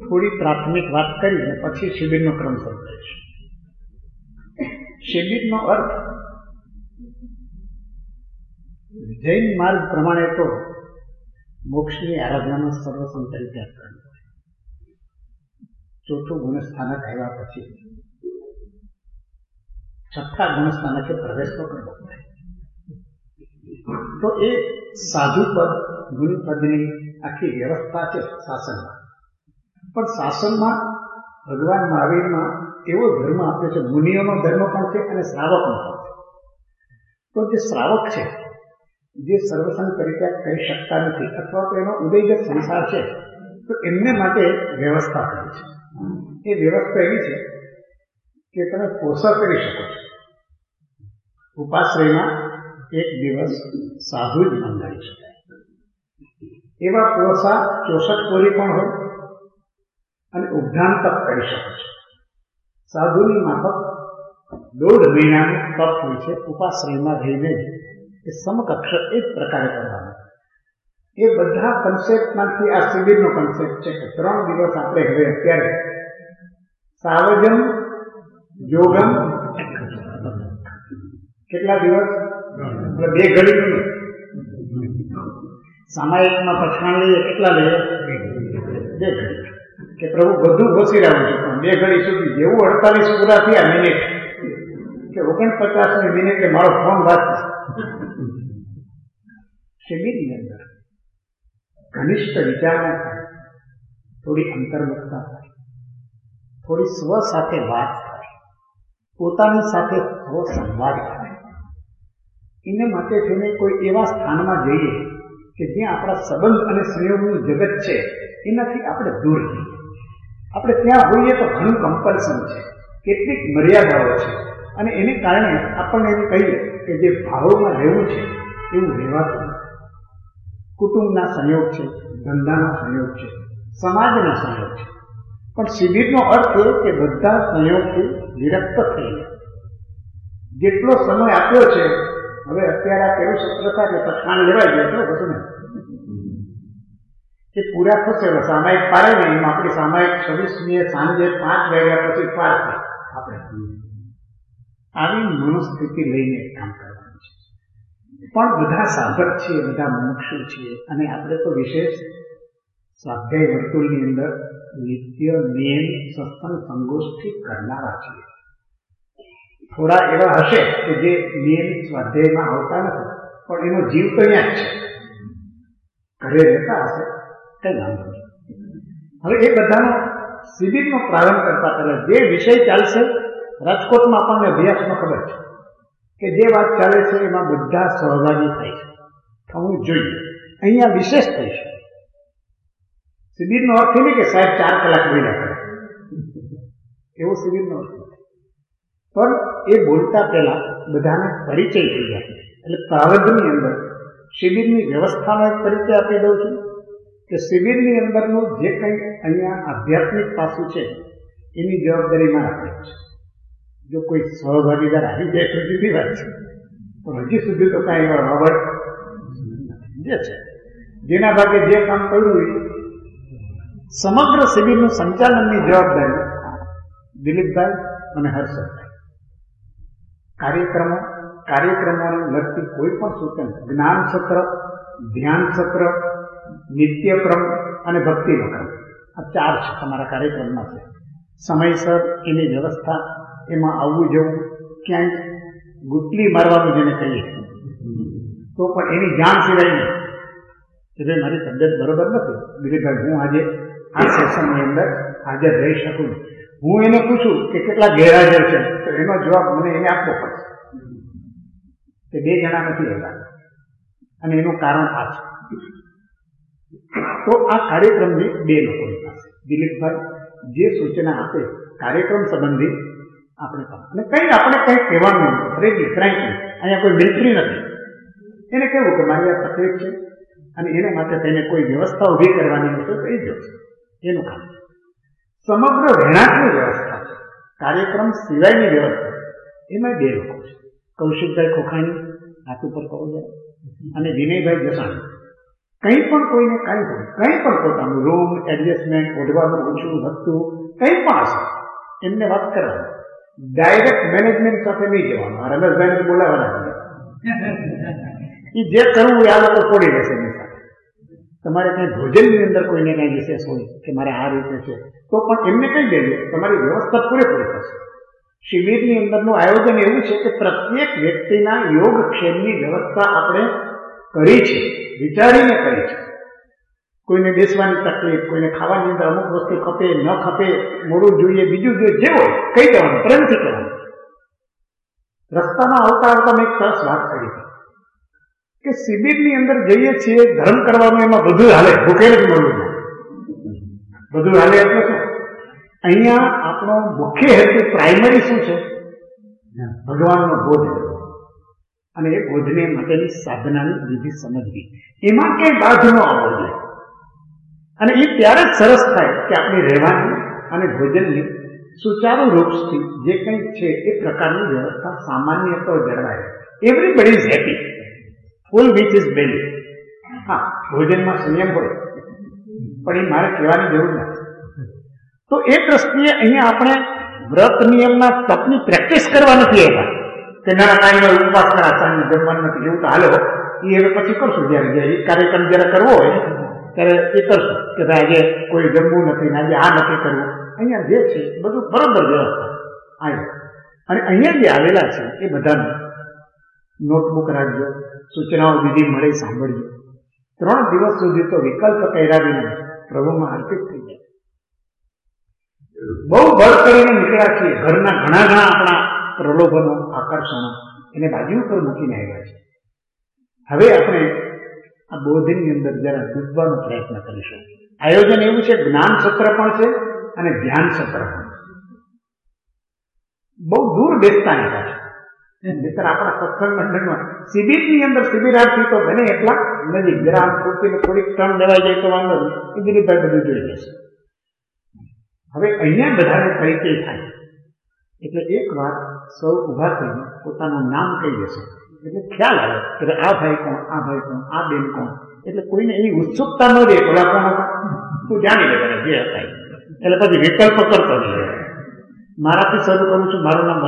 થોડી પ્રાથમિક વાત કરીને પછી શિબિરનો ક્રમ શરૂ કરીશું. શિબિરનો અર્થ જૈન માર્ગ પ્રમાણે તો મોક્ષની આરાધનામાં સર્વસંગ તરીકે કરવું. ચોથું ગુણસ્થાનક આવ્યા પછી છઠ્ઠા ગુણસ્થાનકે પ્રવેશ તો કરવો પડે. તો એ સાધુ પદ ગુરુપદની આખી વ્યવસ્થા છે શાસનમાં. પણ શાસનમાં ભગવાન મહાવીરમાં એવો ધર્મ આપ્યો છે, મુનિઓનો ધર્મ પણ છે અને શ્રાવકનો પણ છે. તો જે શ્રાવક છે, જે સર્વસંગ પરિત્યાગ કરી શકતા નથી અથવા તો એનો ઉદયગત સંસાર છે, તો એમને માટે વ્યવસ્થા કરી છે. એ વ્યવસ્થા એવી છે કે તમે પોષણ કરી શકો છો. ઉપાશ્રયમાં એક દિવસ સાધુ જ મંગાવી શકાય. એવા પોષા 64 કોરી પણ હોય અને ઉદ્ધાન તપ કરી શકો છો. સાધુની માફક 1.5 મહિનાનું તપ હોય છે. ઉપાશ્રયમાં રહીને જ એ સમકક્ષ એ જ પ્રકારે કરવાનું. એ બધા કન્સેપ્ટમાંથી આ શિબિરનો કન્સેપ્ટ છે કે 3 દિવસ આપણે હવે અત્યારે સાવજમ યોગમ કેટલા દિવસ એટલે 2 ઘડી સામાયિકમાં પછાણ લઈએ કેટલા લઈએ 2 ઘડી કે પ્રભુ બધું ઘોસી રહ્યું છે પણ 2 ઘડી સુધી જેવું 48 પૂરા થયા મિનિટ કે 49મી મિનિટે મારો ફોન વાંચતો. શિબિરની અંદર ઘનિષ્ઠ વિચારણા થાય, થોડી અંતર્મુખતા થાય, થોડી સ્વ સાથે વાત થાય, પોતાની સાથે સ્વ સંવાદ થાય. એને માટે થઈને કોઈ એવા સ્થાનમાં જઈએ કે જ્યાં આપણા સંબંધ અને સંયોગનું જગત છે એનાથી આપણે દૂર જઈએ. આપણે ત્યાં હોઈએ તો ઘણું કમ્પલ્સન છે, કેટલીક મર્યાદાઓ છે અને એને કારણે આપણને એમ કહીએ કે જે ભાવોમાં રહેવું છે એવું રહેવાતું નથી. કુટુંબના સંયોગ છે, ધંધાના સંયોગ છે, સમાજના સંયોગ છે. પણ શિબિરનો અર્થ એ કે બધા સંયોગથી વિરક્ત થઈને જેટલો સમય આપ્યો છે, હવે અત્યારે આ પેલું સત્ર થાય એટલે પછાણ લેવાય જાય એટલો બધું નહીં એ પૂરા થશે. હવે સામાયિક પાડે ને એમાં આપણી સામાયિક 26મીએ સાંજે 5 વાગ્યા પછી પાડશે. આપણે આવી મનોસ્થિતિ લઈને કામ કરવાનું છે. પણ બધા સાધક છીએ, બધા મુમુક્ષુ છીએ અને આપણે તો વિશેષ સ્વાધ્યાય વર્તુળની અંદર નિત્ય નિયમિત સત્સંગ સંગોષ્ઠી કરનારા છીએ. થોડા એવા હશે કે જે નિયમિત સ્વાધ્યાયમાં આવતા નથી પણ એનો જીવ તો અહીંયા જ છે, ઘરે રહેતા હશે, કઈ વાંધો નહીં. હવે એ બધાનો શિબિરનો પ્રારંભ કરતા પહેલા જે વિષય ચાલશે, રાજકોટમાં આપણને અભ્યાસમાં ખબર છે કે જે વાત ચાલે છે એમાં બધા સહભાગી થાય છે, થવું જોઈએ. અહીંયા વિશેષ થઈ છે. શિબિરનો અર્થ નહીં કે સાહેબ 4 કલાક બોલ્યા કરે, એવો શિબિરનો અર્થ નથી. પણ એ બોલતા પહેલા બધાને પરિચય થઈ જાય. એટલે પ્રારંભની અંદર શિબિરની વ્યવસ્થાનો એક પરિચય આપી દઉં છું કે શિબિરની અંદરનું જે કંઈ અહીંયા આધ્યાત્મિક પાસું છે એની જવાબદારી મારા પર છે. જો કોઈ સહભાગીદાર આવી જાય તો જુદી વાત છે, પણ હજી સુધી તો કાંઈ એવા રોબર્ટ જે છે જેના ભાગે જે કામ કર્યું એ સમગ્ર શિબિરનું સંચાલનની જવાબદારી દિલીપભાઈ અને હર્ષદભાઈ. કાર્યક્રમોને લગતી કોઈ પણ સૂચન, જ્ઞાન સત્ર, ધ્યાન સત્ર, નિત્યક્રમ અને ભક્તિનો ક્રમ, આ 4 છે તમારા કાર્યક્રમમાં છે. સમયસર એની વ્યવસ્થા, એમાં આવવું જવું, ક્યાંય ગુટલી મારવાનું જેને કહીએ તો પણ એની જાણ સિવાય નહીં કે ભાઈ મારી તબિયત બરોબર નથી દિલીપભાઈ, હું આજે આ સેશનની અંદર હાજર રહી શકું નહીં. હું એને પૂછું કે કેટલા ગેરહાજર છે તો એનો જવાબ મને એને આપવો પડશે કે 2 જણા નથી આવ્યા અને એનું કારણ આ છે. તો આ કાર્યક્રમની 2 લોકોની પાસે દિલીપભાઈ જે સૂચના આપે કાર્યક્રમ સંબંધી આપણે અને આપણે કંઈ કહેવાનું ફ્રેન્કલી અહીંયા કોઈ મિલિટરી નથી. એને કહેવું કે મારી આ તકલીફ છે અને એને માટે તેને કોઈ વ્યવસ્થા ઊભી કરવાની હશે તો એ જ હશે, એનું કામ છે. સમગ્ર રહેણાંકની વ્યવસ્થા છે, કાર્યક્રમ સિવાયની વ્યવસ્થા, એમાં 2 લોકો છે. કૌશિકભાઈ ખોખાણી હાથ ઉપર કહો જાય અને વિનયભાઈ જસાણી. કંઈ પણ કોઈને કાંઈ હોય, કંઈ પણ પોતાનું રૂમ એડજસ્ટમેન્ટ, ઓઢવાનું ઓછું વધતું કંઈ પણ હશે, એમને વાત કરવાની. ડાયરેક્ટ મેનેજમેન્ટ સાથે નહીં જવાનું. રમેશભાઈને બોલાવવાના, એ જે કરવું એ આ લોકો છોડી દેશે એની સાથે. તમારે કંઈ ભોજનની અંદર કોઈને કંઈ વિશેષ હોય કે મારે આ રીતે છે, તો પણ એમને કહી દેજો, તમારી વ્યવસ્થા પૂરેપૂરી થશે. શિબિરની અંદરનું આયોજન એવું છે કે પ્રત્યેક વ્યક્તિના યોગક્ષેમની વ્યવસ્થા આપણે કરી છે, વિચારીને કરી છે. કોઈને બેસવાની તકલીફ, કોઈને ખાવાની અંદર અમુક વસ્તુ ખપે ન ખપે, મોડું જોઈએ, બીજું જોઈએ, જે હોય કહી દેવાનું, પ્રેમથી કહેવાનું. રસ્તામાં આવતા મેં એક સરસ વાત કરી હતી કે શિબિરની અંદર જઈએ છીએ ધર્મ કરવાનું, એમાં બધું હાલે, ભૂખે જ મળવું, બધું હાલે એટલે શું? અહીંયા આપણો મુખ્ય હેતુ પ્રાઇમરી શું છે? ભગવાનનો બોધ, અને એ બોધને માટેની સાધનાની વિધિ સમજવી, એમાં કંઈ બાધ ન આવવો જોઈએ. અને એ ત્યારે જ સરસ થાય કે આપણી રહેવાની અને ભોજનની સુચારુ રૂપથી જે કંઈ છે એ પ્રકારની વ્યવસ્થા સામાન્ય તો જળવાય. Everybody is happy, full which is belly. હા, ભોજનમાં સંયમ હોય, પણ એ મારે કહેવાની જરૂર નથી. તો એ દ્રષ્ટિએ અહીંયા આપણે વ્રત નિયમના તપની પ્રેક્ટિસ કરવા નથી આવ્યા કે ના કાંઈ ઉપવાસ કરા, સાંજે જમવાનું નથી, એવું તો હાલો એ હવે પછી કરશું. જ્યારે એ કાર્યક્રમ જ્યારે કરવો હોય ત્યારે એ કરશું કે ભાઈ આજે કોઈ જમવું નથી ને આજે આ નથી કરવું. અહીંયા જે છે બધું બરોબર વ્યવસ્થા આવી. અને અહીંયા જે આવેલા છે એ બધાને નોટબુક રાખજો, સૂચનાઓ વિધિ મળે સાંભળજો. 3 દિવસ સુધી તો વિકલ્પ કર્યા વિના પ્રભુમાં અર્પિત થઈ જાય. બહુ બળ કરીને નીકળ્યા છીએ, ઘરના ઘણા આપણા પ્રલોભનો, આકર્ષણો એને બાજુ ઉપર મૂકીને આવ્યા છે. હવે આપણે આ બોધની અંદર જરા ડૂબવાનો પ્રયત્ન કરીશું. આયોજન એવું છે, જ્ઞાન સત્ર પણ છે અને ધ્યાન સત્ર પણ છે. બહુ દૂર બેસતા નહીં છે. મિત્ર આપણા સત્સંગ મંડળમાં શિબિરની અંદર શિબિરાર્થી તો બને એટલા નજીક, જરા આમ ખોટીને થોડીક ટર્મ લેવાઈ જાય તો વાંધો નહીં, એ દિલીપભાઈ બધું જોઈ લેશે. હવે અહીંયા બધાને પરિચય થાય એટલે એક વાર સૌ ઉભા થઈને પોતાનું નામ કહી દેશે, એટલે ખ્યાલ આવે કે આ ભાઈ કોણ, આ ભાઈ કોણ, આ બેન કોણ. એટલે કોઈને એવી ઉત્સુકતા ન રહે, પેલા કોણ હતા તું જાણી લે જે હતા. એટલે પછી વિકલ્પ કરતો નહીં. મારાથી શરૂ કરું છું. મારું નામ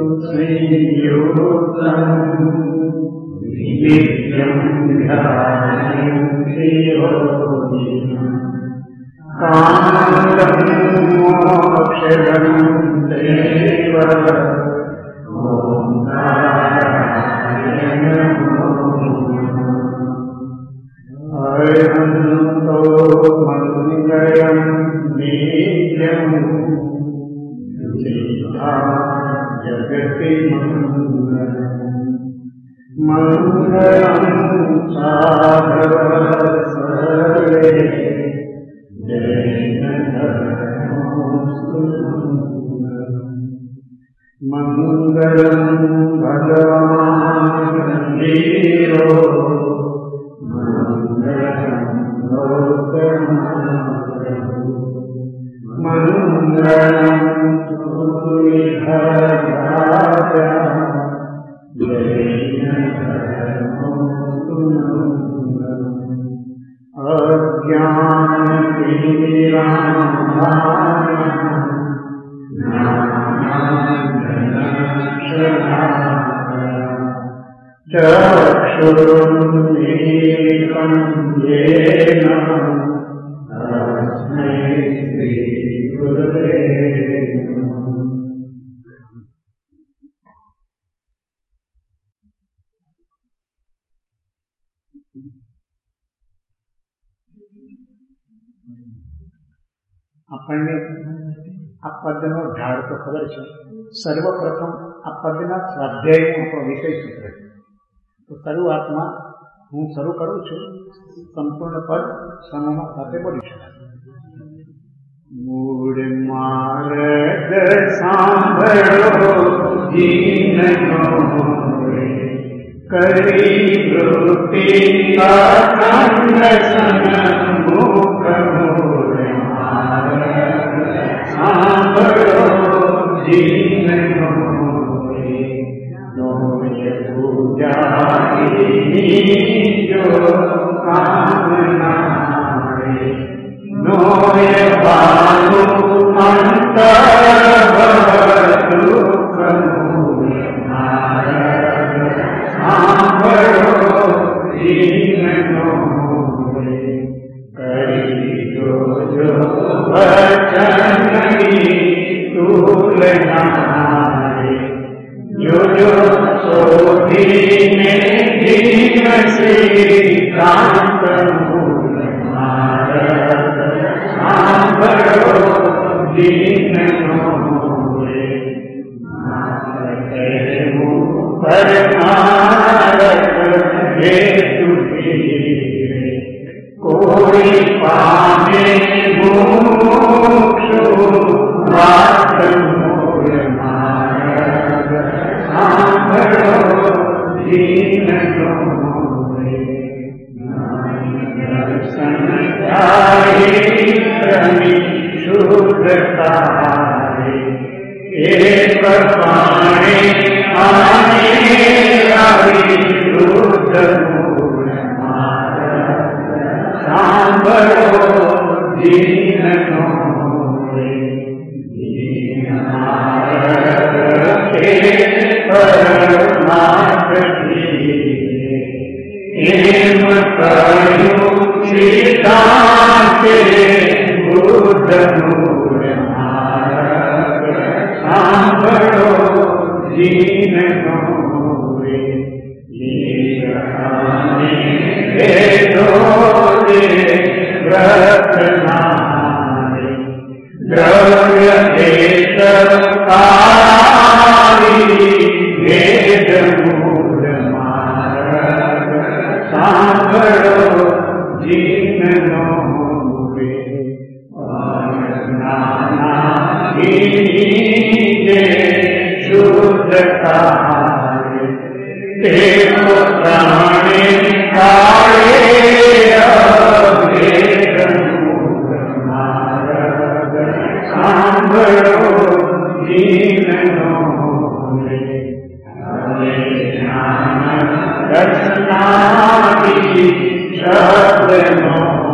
જગતિ મંગલમ સાધવ સરે મંગલમ ભગવાન દેવો મંગલમ મંગલમ ચક્ષુરુન્મીલિતં યેન તસ્મૈ શ્રી ગુરવે નમઃ. આપણને આ પદનો ઢાળ તો ખબર છે. સર્વપ્રથમ આ પદના સ્વાધ્યાયનો આપણો વિષય સૂત્ર છે. તો શરૂઆતમાં હું શરૂ કરું છું, સંપૂર્ણ પદ સમૂહ સાથે બોલી શકાય. મૂળ માર્ગ સાંભળો જીનનો કરી વૃત્તિ અખંડ સન્મુખ. મૂળ માર્ગ સાંભળો જીનનો પૂજા જો કામ વચનની તુલના જો શોધીને જીવશે કાંત મૂળ માર્ગ સાંભળો દીનનો પરમાર્થ હેતુ કોઈ પામે મોક્ષ વાત મૂળ માર્ગ સાંભળો દીનનો દર્શન ચારિત્રની શુદ્ધતા એ પ્રમાણે આને આવી શુદ્ધ મૂળ માર્ગ સાંભળો દીનનો પરમાર્થથી એમ કહ્યું સીતાંતે બુદ્ધ મૂળ માર્ગ સાંભળો દીનનો વેદો વ્રતનારી દ્રવ્ય દેશકારી વેદ મૂળ માર્ગ સાંભળો જીનનો શુદ્ધતા તે પ્રાણે કાળે વેદ મૂળ માર્ગ સાંભળો જીનનો રચનાદી શબ્દનો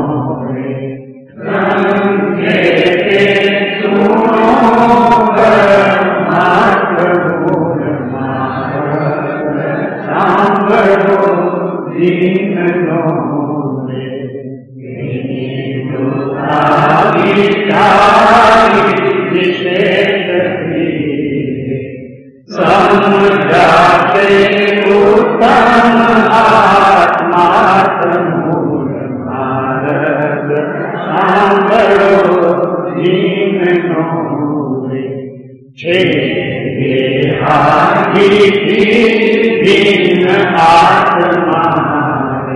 સમજાતે ઉત્તમ આત્માર્થ મૂળ માર્ગ સાંભળો જીનનો છે ભીન આત્મા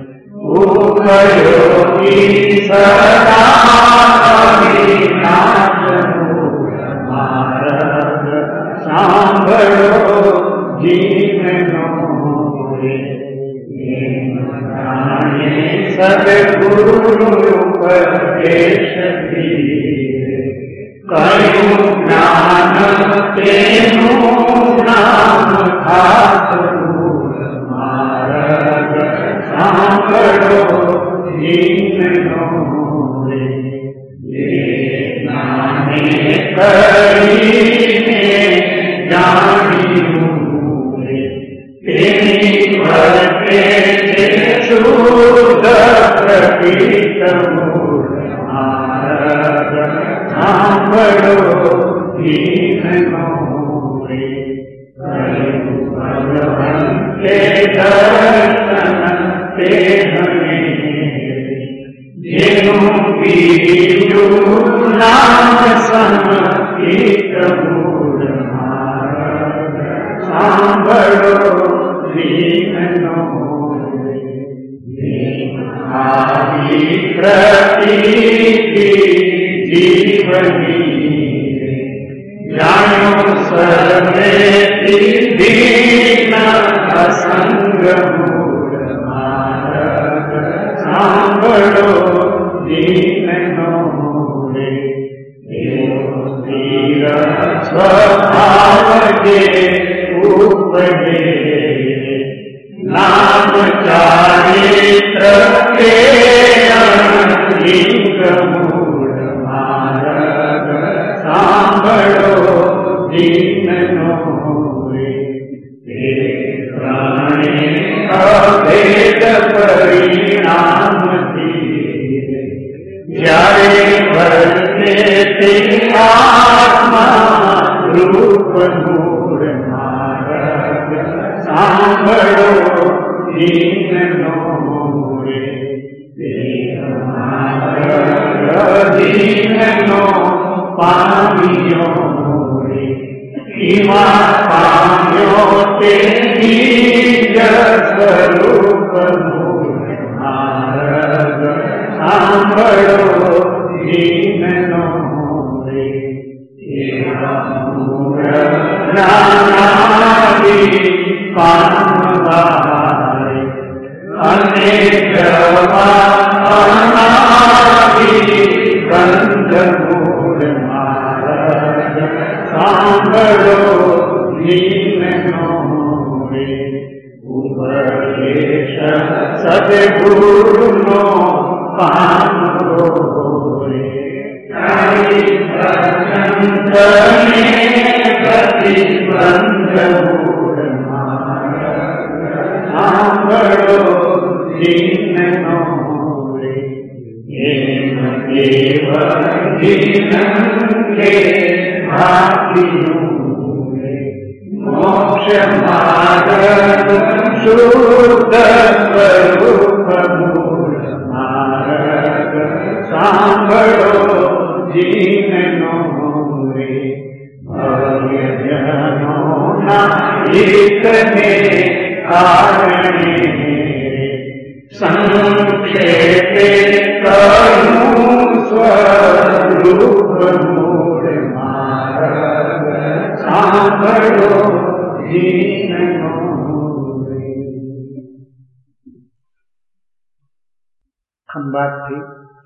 ઉપયોગી સદા વિનાશ મૂળ માર્ગ સાંભળો જીવનો સદગુરુ ઉપદેશથી કયું જ્ઞાન તેનું નામ ખાસ મૂળ માર્ગ સાંભળો જીવનો કરીને જાણ્યું તેની વર્તે શુદ્ધ પ્રકૃત મૂળ માર્ગ સાંભળો દીનનો ભગવંતે દર્શન તે જેનું બીજું નામ સંકિત મૂળ માર્ગ સાંભળો દીનનો આવી પ્રતીતિ જીવની જાણ્યો સર્વે દીન અસંગ મૂળ માર્ગ સાંભળો દીનનો સ્વભાવ જે ઉપજે નામ ચારિત્ર કે લિંગ મૂળ માર્ગ સાંભળો દીનનો પ્રાણે અભેદ પરિણામથી જ્યારે તે આત્મા રૂપ મૂળ માર્ગ સાંભળો દીનનો રે દીનનો પામ્યો રે ઈમાં પામ્યો તે નિજ સ્વરૂપ મૂળ માર્ગ સાંભળો દીનનો રે નાનાદી પામવાય અનેક અનાદિ બંધ મૂળ માર્ગ સાંભળો દીનનો રે ઉપદેશ સદગુરુનો પામવો રે પ્રતિબંધ મૂળ માર્ગ સાંભળો દીનનો રે એમ દેવ દીનંગે ભાગીનું રે મોક્ષ માર્ગ શુદ્ધ સ્વરૂપ મૂળ માર્ગ સાંભળો દીનનો રે ભવ્યજનો ના હિતને કારણે સંક્ષેપે કરું સ્વરૂપ મૂળ માર્ગ સાંભળો દીનનો રે. ખંભાતથી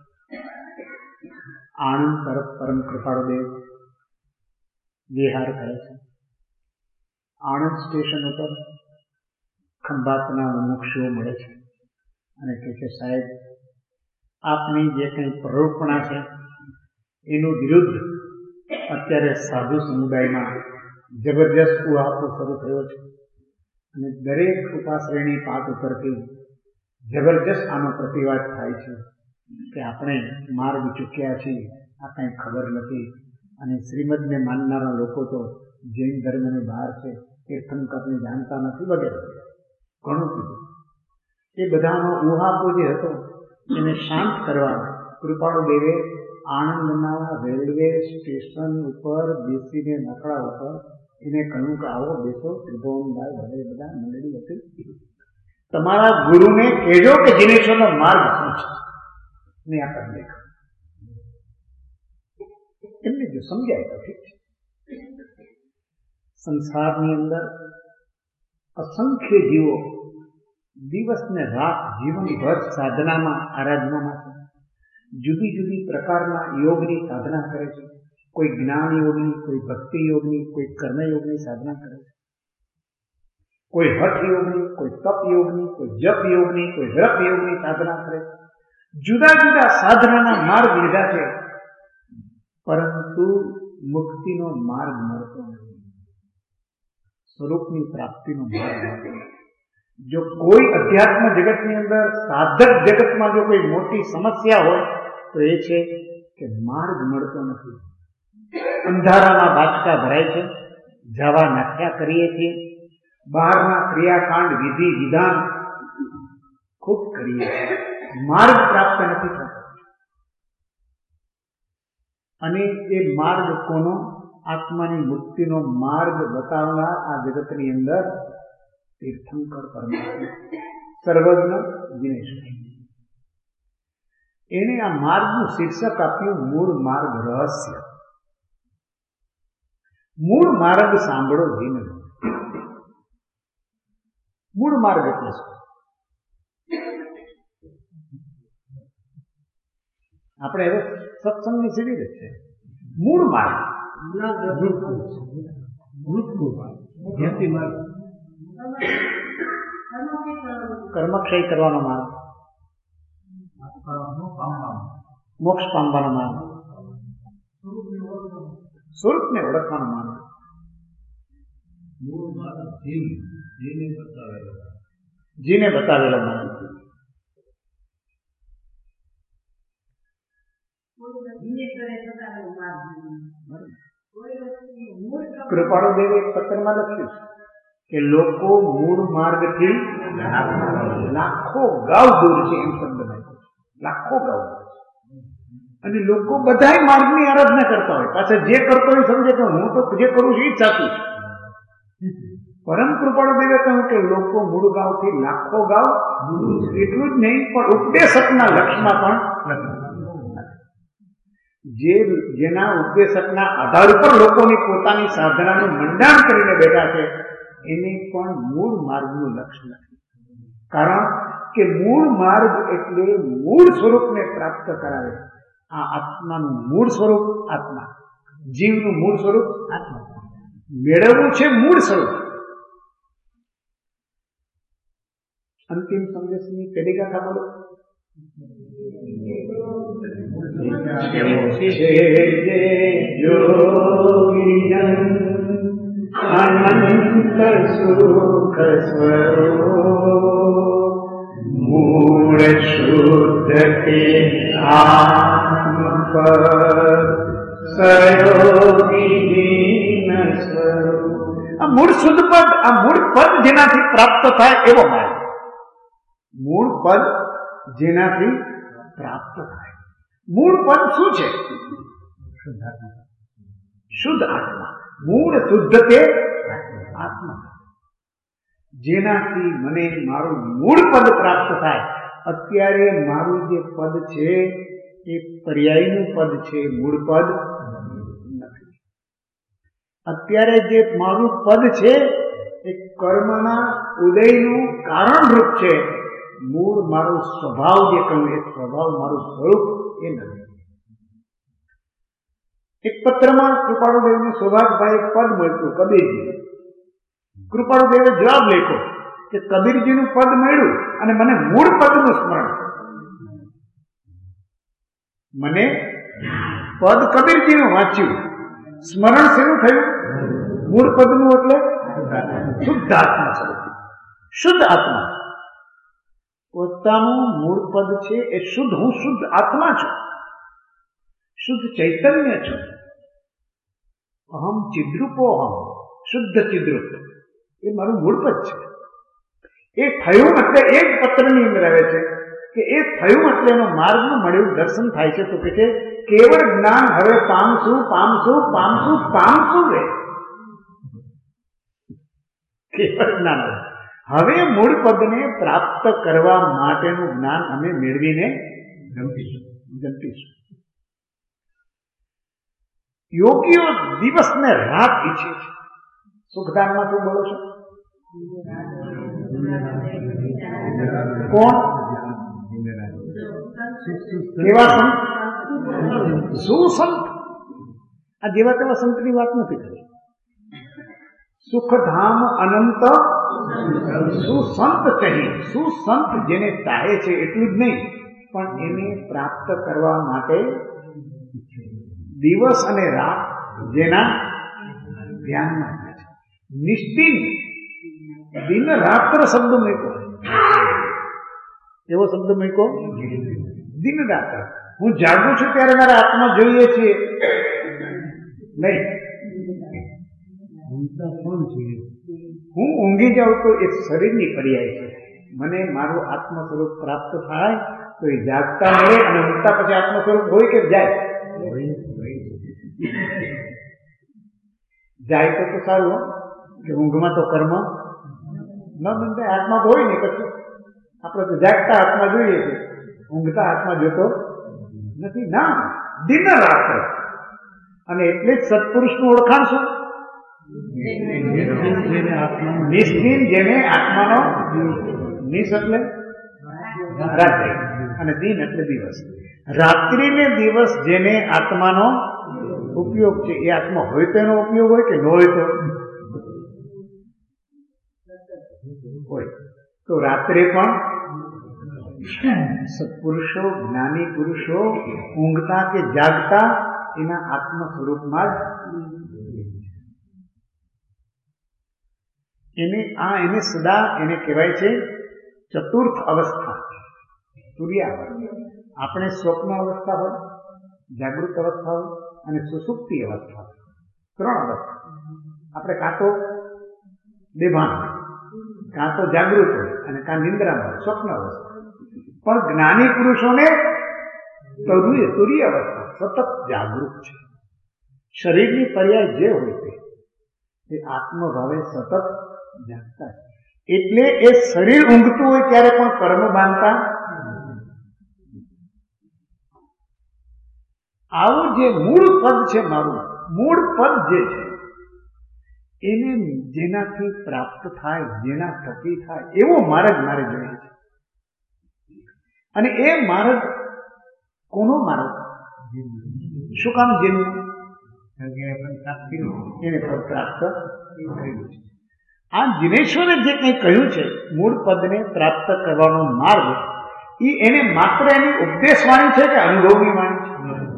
આણંદ તરફ પરમ કૃપાળુદેવ વિહાર કરે છે. આણંદ સ્ટેશન ઉપર ખંભાતના મુમુક્ષુઓ મળે છે અને કહે છે, સાહેબ આપની જે કંઈ પ્રરોપણા છે એનું વિરુદ્ધ અત્યારે સાધુ સમુદાયમાં જબરજસ્ત ઉહાપો શરૂ થયો છે અને દરેક ઉપાશ્રેણી પાત ઉપરથી જબરજસ્ત આનો પ્રતિવાદ થાય છે કે આપણે માર્ગ ચૂક્યા છીએ, આ કંઈ ખબર નથી અને શ્રીમદને માનનારા લોકો તો જૈન ધર્મની બહાર છે, તીર્થંકરને જાણતા નથી વગેરે ઘણું કીધું. એ બધાનો ઉહાપો જે હતો એને શાંત કરવા કૃપાળુદેવે આણંદના રેલવે સ્ટેશન ઉપર બેસીને નકળા ઉપર એને કહ્યું કે આવો બેસો, ત્રિભુવનભાઈ વગેરે બધા મંડળી હતી, તમારા ગુરુને કહેજો કે જીનેશ્વરનો માર્ગ શું છે ને આ કરી લેખો. એમને જો સમજાય તો ઠીક છે. સંસારની અંદર અસંખ્ય જીવો દિવસ ને રાત જીવનભર સાધનામાં આરાધનામાં છે. જુદી જુદી પ્રકારના યોગની સાધના કરે છે. કોઈ જ્ઞાન યોગની, કોઈ ભક્તિ યોગની, કોઈ કર્મયોગની સાધના કરે છે. કોઈ હઠ યોગની, કોઈ તપ યોગની, કોઈ જપ યોગની, કોઈ વ્રત યોગની સાધના કરે છે. જુદા જુદા સાધનાના માર્ગ લીધા છે, પરંતુ મુક્તિનો માર્ગ મળતો નથી, સ્વરૂપની પ્રાપ્તિનો માર્ગ મળતો નથી. જો કોઈ અધ્યાત્મ જગતની અંદર સાધક જગતમાં જો કોઈ મોટી સમસ્યા હોય તો એ છે કે માર્ગ મળતો નથી. અંધારામાં બાચકા ભરાય છે, જાવા નાખ્યા કરીએ છીએ, બહારના ક્રિયાકાંડ વિધિ વિધાન ખૂબ કરીએ છીએ, માર્ગ પ્રાપ્ત નથી થતો. અને એ માર્ગ કોનો? આત્માની મુક્તિનો માર્ગ બતાવનાર આ જગતની અંદર તીર્થંકર પરમાત્મા સર્વજ્ઞ દિનેશ્વર. એને આ માર્ગનું શીર્ષક આપ્યું મૂળ માર્ગ રહસ્ય. મૂળ માર્ગ સાંભળો જીને. મૂળ માર્ગ એટલે શું? આપણે હવે સત્સંગની સીધી જ છે. મૂળ માર્ગ કર્મક્ષય કરવાનો માર્ગ, મોક્ષ પામવાનો માર્ગ, સ્વરૂપને ઓળખવાનો માર્ગ. જીને બતાવેલો માર્ગ. કૃપાળુદેવે એક પત્રમાં લખ્યું છે કે લોકો મૂળ માર્ગથી લાખો ગાઉ દૂર છે, એમ શબ્દ નાખ્યો છે. લાખો ગાઉ દૂર છે. અને લોકો બધા માર્ગની આરાધના કરતા હોય, પાછા જે કરતો હોય સમજે કે હું તો જે કરું છું એ જ સાચું છે. પરમ કૃપાળુદેવે કહ્યું કે લોકો મૂળ ગાઉથી લાખો ગાઉ દૂર છે. એટલું જ નહીં, પણ ઉપદેશકના લક્ષ્યમાં પણ જેના ઉપદેશકના આધાર ઉપર લોકોની પોતાની સાધનાનું મંડાણ કરીને બેઠા છે, એને પણ મૂળ માર્ગનું લક્ષ્ય નથી. કારણ કે મૂળ માર્ગ એટલે મૂળ સ્વરૂપને પ્રાપ્ત કરાવે. આ આત્માનું મૂળ સ્વરૂપ આત્મા, જીવનું મૂળ સ્વરૂપ આત્મા, મેળવવું છે મૂળ સ્વરૂપ. અંતિમ સંદેશની પેલી ગાથા બોલો. અનંત સુખ સ્વરૂપ મૂળ શુદ્ધ તે આત્મપદ સયોગી સ્વરૂપ. આ મૂળ શુદ્ધ પદ, આ મૂળ પદ જેનાથી પ્રાપ્ત થાય એવો માર્ગ. મૂળ પદ જેનાથી પ્રાપ્ત થાય. મૂળ પદ શું છે? શુદ્ધ આત્મા. મૂળ શુદ્ધ તે આત્મા, જેનાથી મને મારું મૂળ પદ પ્રાપ્ત થાય. અત્યારે મારું જે પદ છે એ પર્યાયનું પદ છે, મૂળ પદ નથી. અત્યારે જે મારું પદ છે એ કર્મના ઉદયનું કારણરૂપ છે. મૂળ મારો સ્વભાવ જે કહ્યું એ સ્વભાવ મારું સ્વરૂપ એ નથી. એક પત્રમાં કૃપાળુદેવને સૌભાગભાઈ પદ મળતું, કબીરજી. કૃપાળુદેવે જવાબ લખ્યો કે કબીરજીનું પદ મળ્યું અને મને મૂળ પદનું સ્મરણ. મને પદ કબીરજીનું વાંચ્યું, સ્મરણ શેનું થયું? મૂળ પદનું, એટલે શુદ્ધ આત્મા સ્વરૂપ. શુદ્ધ આત્મા પોતાનું મૂળ પદ છે એ શુદ્ધ. હું શુદ્ધ આત્મા છું, શુદ્ધ ચૈતન્ય છું. અહમ ચિદ્રૂપોહમ, શુદ્ધ ચિદ્રૂપ એ મારું મૂળ પદ છે. એ થયું એટલે એ જ પત્રની અંદર આવે છે કે એ થયું એટલે એનો માર્ગનું મળ્યું દર્શન થાય છે. તો કે છે કેવળ જ્ઞાન હવે પામશું પામશું પામશું પામશું રે. કેવળ જ્ઞાન હવે મૂળ પદને પ્રાપ્ત કરવા માટેનું જ્ઞાન અમે મેળવીને જંપીશું. યોગીઓ દિવસ ને રાત ઈચ્છે છે. સુખદાનમાં શું બોલો છો? કોણ? કેવા સંત? સુસંત. આ જેવા તેવા સંતની વાત નથી કરી. સુખધામ અનંત સુસંત કહી. સુસંત જેને ચાહે છે એટલું જ નહીં, પણ એને પ્રાપ્ત કરવા માટે દિવસ અને રાત જેના ધ્યાનમાં છે. નિશ્ચિંત દિન રાત્ર શબ્દ મૂક્યો. એવો શબ્દ મૂક્યો, દિન રાત્ર. હું જાગું છું ત્યારે મારા આત્મા જોઈએ છે નહીં. હું ઊંઘી જાઉં તો એ શરીરની પર્યાય છે. મને મારું આત્મ સ્વરૂપ પ્રાપ્ત થાય તો એ જાગતા મળે, અને ઊંઘતા પછી આત્મ સ્વરૂપ હોય કે જાય? જાય તો સારું, કે ઊંઘમાં તો કર્મ ન બંધાય. આત્મા તો હોય ને પછી આપણે તો જાગતા આત્મા જોઈએ છે, ઊંઘતા આત્મા જોતો નથી. ના, દિન રાત્ર. અને એટલે જ સત્પુરુષનું ઓળખાણ શું? નિસ્દિન, જેને આત્માનો નિસ એટલે રાત્રિ અને દિન એટલે દિવસ. રાત્રિ ને દિવસ જેને આત્માનો ઉપયોગ છે, એ આત્મા હોય તો એનો ઉપયોગ હોય કે ન હોય તો હોય. તો રાત્રે પણ સત્પુરુષો, જ્ઞાની પુરુષો ઊંઘતા કે જાગતા એના આત્મ સ્વરૂપમાં જ એને સદા એને કહેવાય છે ચતુર્થ અવસ્થા, તુર્યાવસ્થા. આપણે સ્વપ્ન અવસ્થા હોય, જાગૃત અવસ્થા હોય અને સુસુપ્તિ અવસ્થા હોય. 3 અવસ્થા. આપણે કાં તો બેભાન હોય, કાં તો જાગૃત હોય અને કાં નિંદ્રામાં હોય, સ્વપ્ન અવસ્થા. પણ જ્ઞાની પુરુષોને તુરીય અવસ્થા સતત જાગૃત છે. શરીરની પર્યાય જે હોય તે આત્મભાવે સતત જાગતા છે. એટલે એ શરીર ઊંઘતું હોય ત્યારે પણ કર્મ બાંધતા. આવું જે મૂળ પદ છે, મારું મૂળ પદ જે છે એને જેનાથી પ્રાપ્ત થાય, જેના થકી થાય એવો માર્ગ મારે જોઈએ છે. અને એ માર્ગ કોનો માર્ગ? શું કામ? જેનું એને પ્રાપ્ત કર્યું છે. આ જીનેશ્વરે જે કંઈ કહ્યું છે મૂળ પદને પ્રાપ્ત કરવાનો માર્ગ, એને માત્ર એની ઉપદેશવાણી છે કે અનુભવની વાણી છે?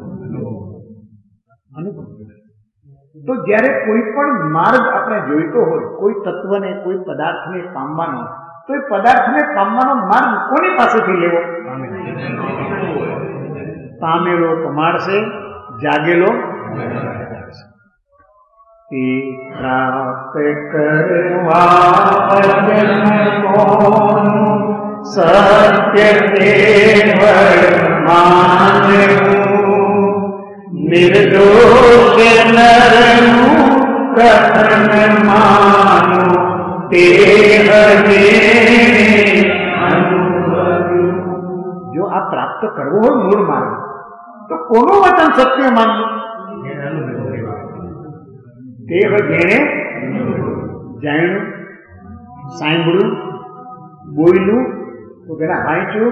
અનુભવ. તો જ્યારે કોઈ પણ માર્ગ આપણે જોઈતો હોય, કોઈ તત્વને, કોઈ પદાર્થને પામવાનો, તો એ પદાર્થને પામવાનો માર્ગ કોની પાસેથી લેવો? પામેલો પમાડશે, જાગેલો તે પ્રાપ્ત કરવા સત્ય કેવળ માનવું, નિર્દોષ નરનું કથન માનું, તે જો આ પ્રાપ્ત કરવો હોય મૂળ માર્ગ, તો કોનું વચન સત્ય માનવું? તે જેણે જાણ્યું, સાંભળ્યું, બોલ્યું, તો પેલા વાંચ્યું,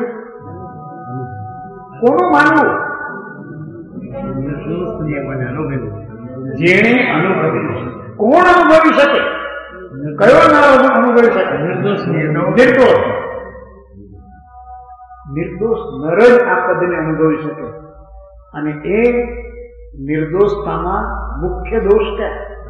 કોનું માનવું? જેણે અનુભવ્યું. કોણ અનુભવી શકે? કયો અનુભવી શકે? નિર્દોષ નર જ આ પદને અનુભવી શકે. અને એ નિર્દોષતામાં મુખ્ય દોષ કે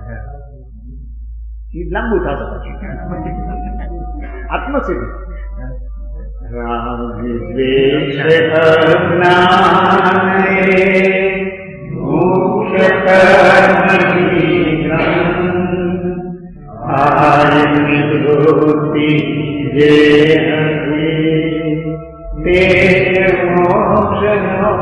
લાંબુ થશે પછી આત્મસિદ્ધિ. રામ દ્વેષ અજ્ઞાન મુખ્ય કર્મ નિવૃત્તિ જે તે મોક્ષનો.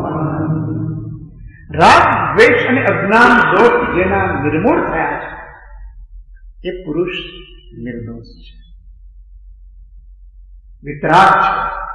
રાગ, દ્વેષ અને અજ્ઞાન દોષ જેના નિર્મૂળ થયા છે એ પુરુષ નિર્દોષ છે, વિતરાગ છે.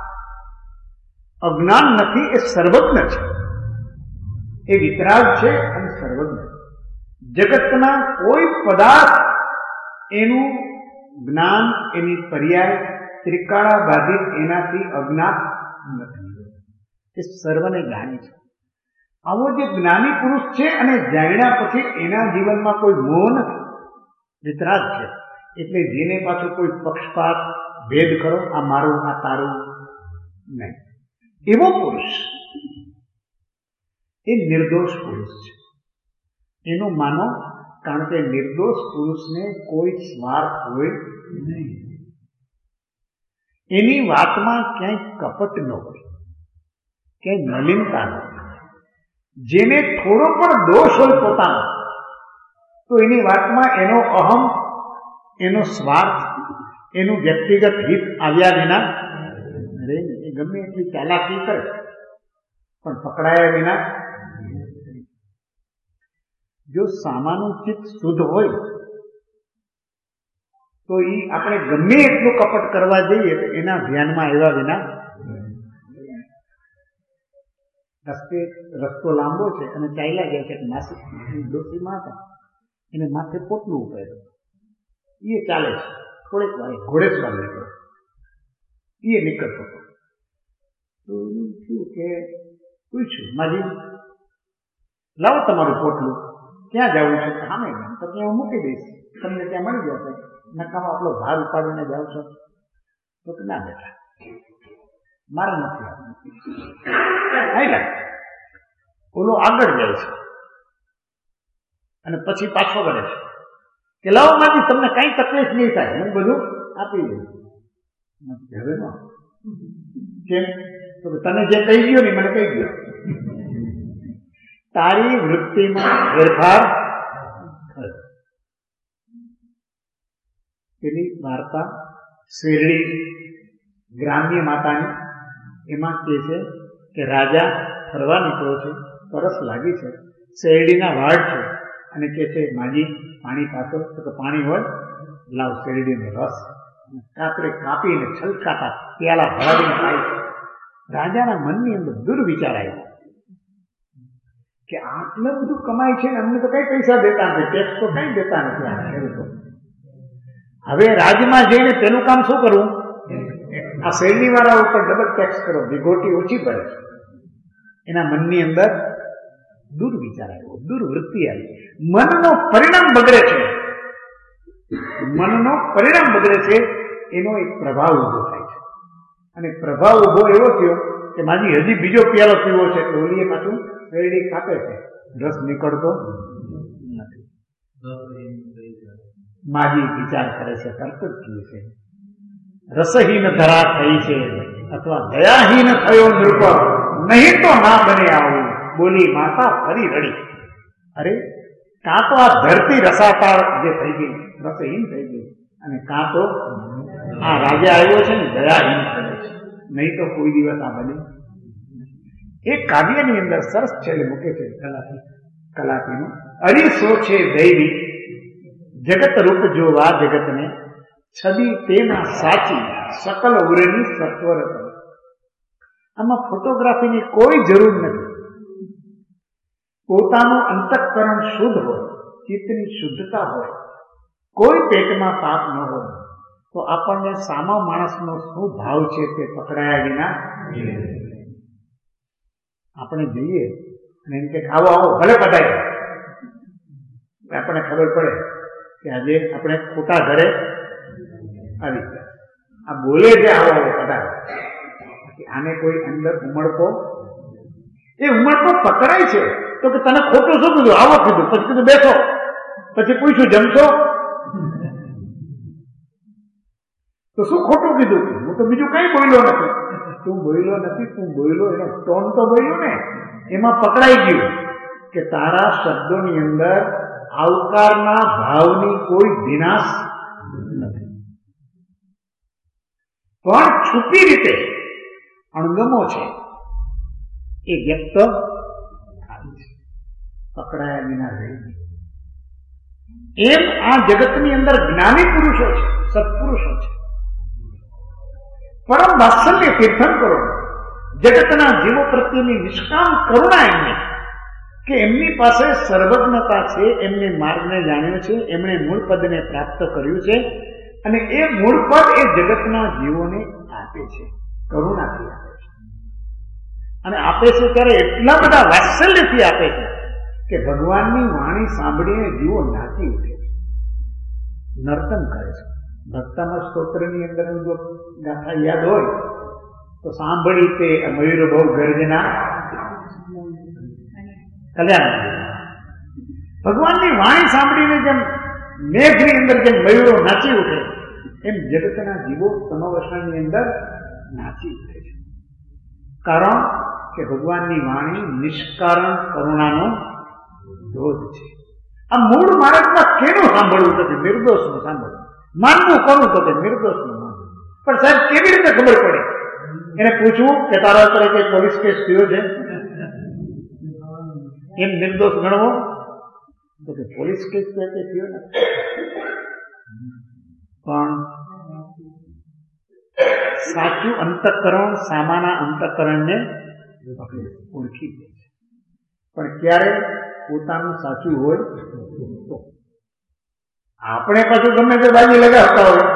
અજ્ઞાન નથી, એ સર્વજ્ઞ છે. એ વિતરાગ છે અને સર્વજ્ઞ. જગતના કોઈ પદાર્થ એનું જ્ઞાન, એની પર્યાય ત્રિકાળા બાધિત એનાથી અજ્ઞાત નથી. એ સર્વને જાણે છે. આવો જે જ્ઞાની પુરુષ છે અને જાણ્યા પછી એના જીવનમાં કોઈ મોહ નથી, વિતરાગ છે. એટલે જેને પાછો કોઈ પક્ષપાત, ભેદ કરો, આ મારું, આ તારું નહીં, એવો પુરુષ એ નિર્દોષ પુરુષ છે. એનું માનો, કારણ કે નિર્દોષ પુરુષને કોઈ સ્વાર્થ હોય નહીં. એની વાતમાં ક્યાંય કપટ ન હોય, ક્યાંય નલિનતા ન હોય. જેને થોડો પણ દોષ હોય પોતાનો, તો એની વાતમાં એનો અહમ, એનો સ્વાર્થ, એનું વ્યક્તિગત હિત આવ્યા વિના રહે. એ ગમે એટલી ચાલાકી કરે પણ પકડાયા વિના. જો સામાનું ચિત્ત શુદ્ધ હોય તો એ આપણે ગમે એટલું કપટ કરવા જઈએ તો એના ધ્યાનમાં આવ્યા વિના. રસ્તો લાંબો છે અને ચાલ્યા ગયા છે. નાસિક ડોસીમાં હતા, એને માથે પોટલું ઉપાડ્યું, એ ચાલે છે. થોડીક વાર ઘોડેસવાર નીકળ્યો, એ નીકળતો હતો. તો એનું થયું કે પૂછ્યું, માજી લાવો તમારું પોટલું, ક્યાં જવું છે? સામે ગામ. તો ત્યાં હું મૂકી દઈશ, તમને ત્યાં મળી જશે. નકામાં આપણો ભાર ઉપાડીને જાવ છો? તો કે ના બેટા, મારે નથી આવવું. ઓલો આગળ જાય છે અને પછી પાછો વળે છે કે લાવો માજી, તમને કઈ તકલીફ નહીં થાય, હું બધું આપી દઈશ. હવે કેમ? તો તને જે કહી ગયો ને મને કહી ગયો. તારી વૃત્તિમાં ફેરફાર થયો. પેલી વાર્તા શેરડી ગ્રામ્ય માતાની, એમાં કહે છે કે રાજા ફરવા નીકળ્યો છે, તરસ લાગી છે, શેરડીના વાડ છે, અને કહે છે માજી પાણી પાછો, તો કે પાણી હોય લાવ શેરડીનો રસ. કાપરે કાપીને છલકાતા પ્યાલા ભરાવીને ખાય છે. રાજાના મનની અંદર દુર્વિચાર આવ્યો કે આટલું બધું કમાય છે ને અમને તો કઈ પૈસા દેતા નથી, ટેક્સ તો કઈ દેતા નથી આ ખેડૂતો. હવે રાજમાં જઈને પેલું કામ શું કરવું? આ શેરડી વાળા ઉપર ડબલ ટેક્સ કરો, વિઘોટી ઓછી પડે છે. એના મનની અંદર દુર્વિચાર આવ્યો, દુર્વૃત્તિ આવી. મનનો પરિણામ બગડે છે, મનનો પરિણામ બગડે છે, એનો એક પ્રભાવ ઉભો થાય છે. અને પ્રભાવ ઉભો એવો થયો કે માજી હજી બીજો પ્યાલો પીવો છે, એટલે ઓલીએ પાછું શેરડી કાપે છે, રસ નીકળતો નથી. માજી વિચાર કરે છે, તરત જ કહે છે રસહીન ધરા થઈ છે અથવા દયાહીન થયો નૃપ, નહીં તો ના બને આવું. બોલી માતા ફરી રડી. અરે કાં તો આ ધરતી રસાતાળ જે થઈ ગઈ, રસહીન થઈ ગઈ, અને કાં તો આ રાજા આવ્યો છે ને દયાહીન થયો છે, નહીં તો કોઈ દિવસ આ બને. એક કાવ્યની અંદર સરસ છેલ્લે મૂકે છે કલાપીનું, અરીસો છે દૈવી જગત રૂપ જોવા જગતને, છબી તેના સાચી સકલ ઉરેની સત્વર. આમાં ફોટોગ્રાફીની કોઈ જરૂર નથી. પોતાનું અંતઃકરણ શુદ્ધ હોય, ચિત્તની શુદ્ધતા હોય, કોઈ પેટમાં પાપ ન હોય, તો આપણને સામા માણસનો શું ભાવ છે તે પકડાયા વિના આપણે જઈએ અને એમ કે આવો આવો ભલે પધાય, આપણને ખબર પડે કે આજે આપણે ખોટા ઘરે આવી ગયા. આ બોલે છે આવો આવો પધાય, આને કોઈ અંદર ઉમળકો, એ ઉમળકો પકડાય છે તો કે તને ખોટું શું કીધું, આવો કીધું, પછી કીધું બેસો, પછી પૂછ્યું જમશો, તો શું ખોટું કીધું? હું તો બીજું કઈ બોલ્યો નથી. તું બોલ્યો નથી, તું બોલ્યો એનો ટોન તો બોલ્યો ને, એમાં પકડાઈ ગયું કે તારા શબ્દોની અંદર આવકારના ભાવની કોઈ ભીનાશ નથી, પણ છુપી રીતે અણગમો છે એ વ્યક્ત થાય છે, પકડાયા વિના રહી. એમ આ જગતની અંદર જ્ઞાની પુરુષો છે, સત્પુરુષો છે, પરમ વાત્સલ્ય તીર્થંકરો, જગતના જીવો પ્રત્યેની નિષ્કામ કરુણા એમની, કે એમની પાસે સર્વજ્ઞતા છે, એમને માર્ગને જાણ્યો છે, એમણે મૂળ પદને પ્રાપ્ત કર્યું છે, અને એ મૂળ પદ એ જગતના જીવોને આપે છે, કરુણાથી આપે છે. અને આપે છે ત્યારે એટલા બધા વાત્સલ્યથી આપે છે કે ભગવાનની વાણી સાંભળીને જીવો નાચી ઉઠે છે, નર્તન કરે છે. ભક્તાના સ્તોત્રની અંદર જો ગાથા યાદ હોય તો સાંભળી તે મયુર બહુ ગર્જના કલ્યાણ. ભગવાનની વાણી સાંભળીને જેમ મેઘની અંદર જેમ મયુરો નાચી ઉઠે, એમ જગતના જીવો સમવસરની અંદર નાચી ઉઠે છે. કારણ કે ભગવાનની વાણી નિષ્કારણ કરુણાનો ધોધ છે. આ મૂળ માર્ગમાં કેનું સાંભળવું તો કે નિર્દોષનું સાંભળવું, માનવું કોનું તો કે નિર્દોષનું માનવું. પણ સાહેબ કેવી રીતે ખબર પડે? એને પૂછવું કે તારા ઉપર કઈ પોલીસ કેસ થયો છે, એમ નિર્દોષ ગણવો? તો કે પોલીસ કેસ થયો નથી, પણ સાચું અંતઃકરણ સામાના અંતઃકરણને ઓળખી દે છે. પણ ક્યારે પોતાનું સાચું હોય તો આપણે પાછું ગમે તે બાજી લગાવતા હોય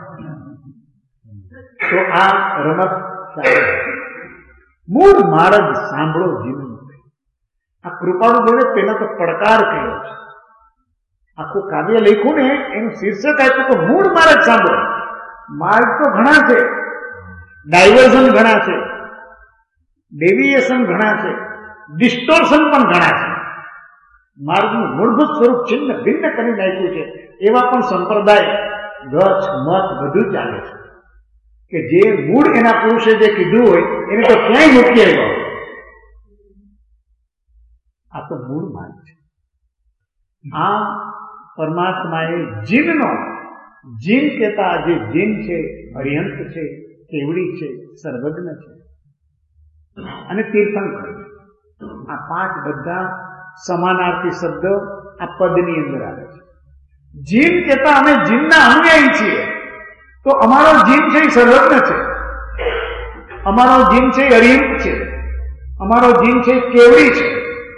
તો આ રમત ચાલે. મૂળ માર્ગ સાંભળો જીવન. આ કૃપાળુ દેવે પેલા તો પડકાર કર્યો છે. આખું કાવ્ય લખ્યું ને એનું શીર્ષક આપ્યું તો મૂળ માર્ગ સાંભળો. માર્ગ તો ઘણા છે, ડાયવર્ઝન ઘણા છે, ડેવિએશન ઘણા છે, ડિસ્ટોર્શન પણ ઘણા છે. માર્ગનું મૂળભૂત સ્વરૂપ છિન્ન ભિન્ન કરી નાખ્યું છે. એવા પણ સંપ્રદાય ગચ્છ મત બધું ચાલે છે કે જે મૂળ એના પુરુષે જે કીધું હોય એને તો ક્યાંય મૂકી આવ્યો. આ તો મૂળ માર્ગ છે. આ પરમાત્માએ જીનનો, જીન કહેતા જે જીન છે, અરિહંત છે, કેવડી છે, સર્વજ્ઞ છે અને તીર્થંકર છે. આ પાંચ બધા સમાનાર્થી શબ્દ આ પદની અંદર આવે છે. જીન કહેતા અમે જીનના અનુયાયી છીએ, તો અમારો જીન છે એ સર્વજ્ઞ છે, અમારો જીન છે એ અરિહંત છે, અમારો જીન છે એ કેવડી છે.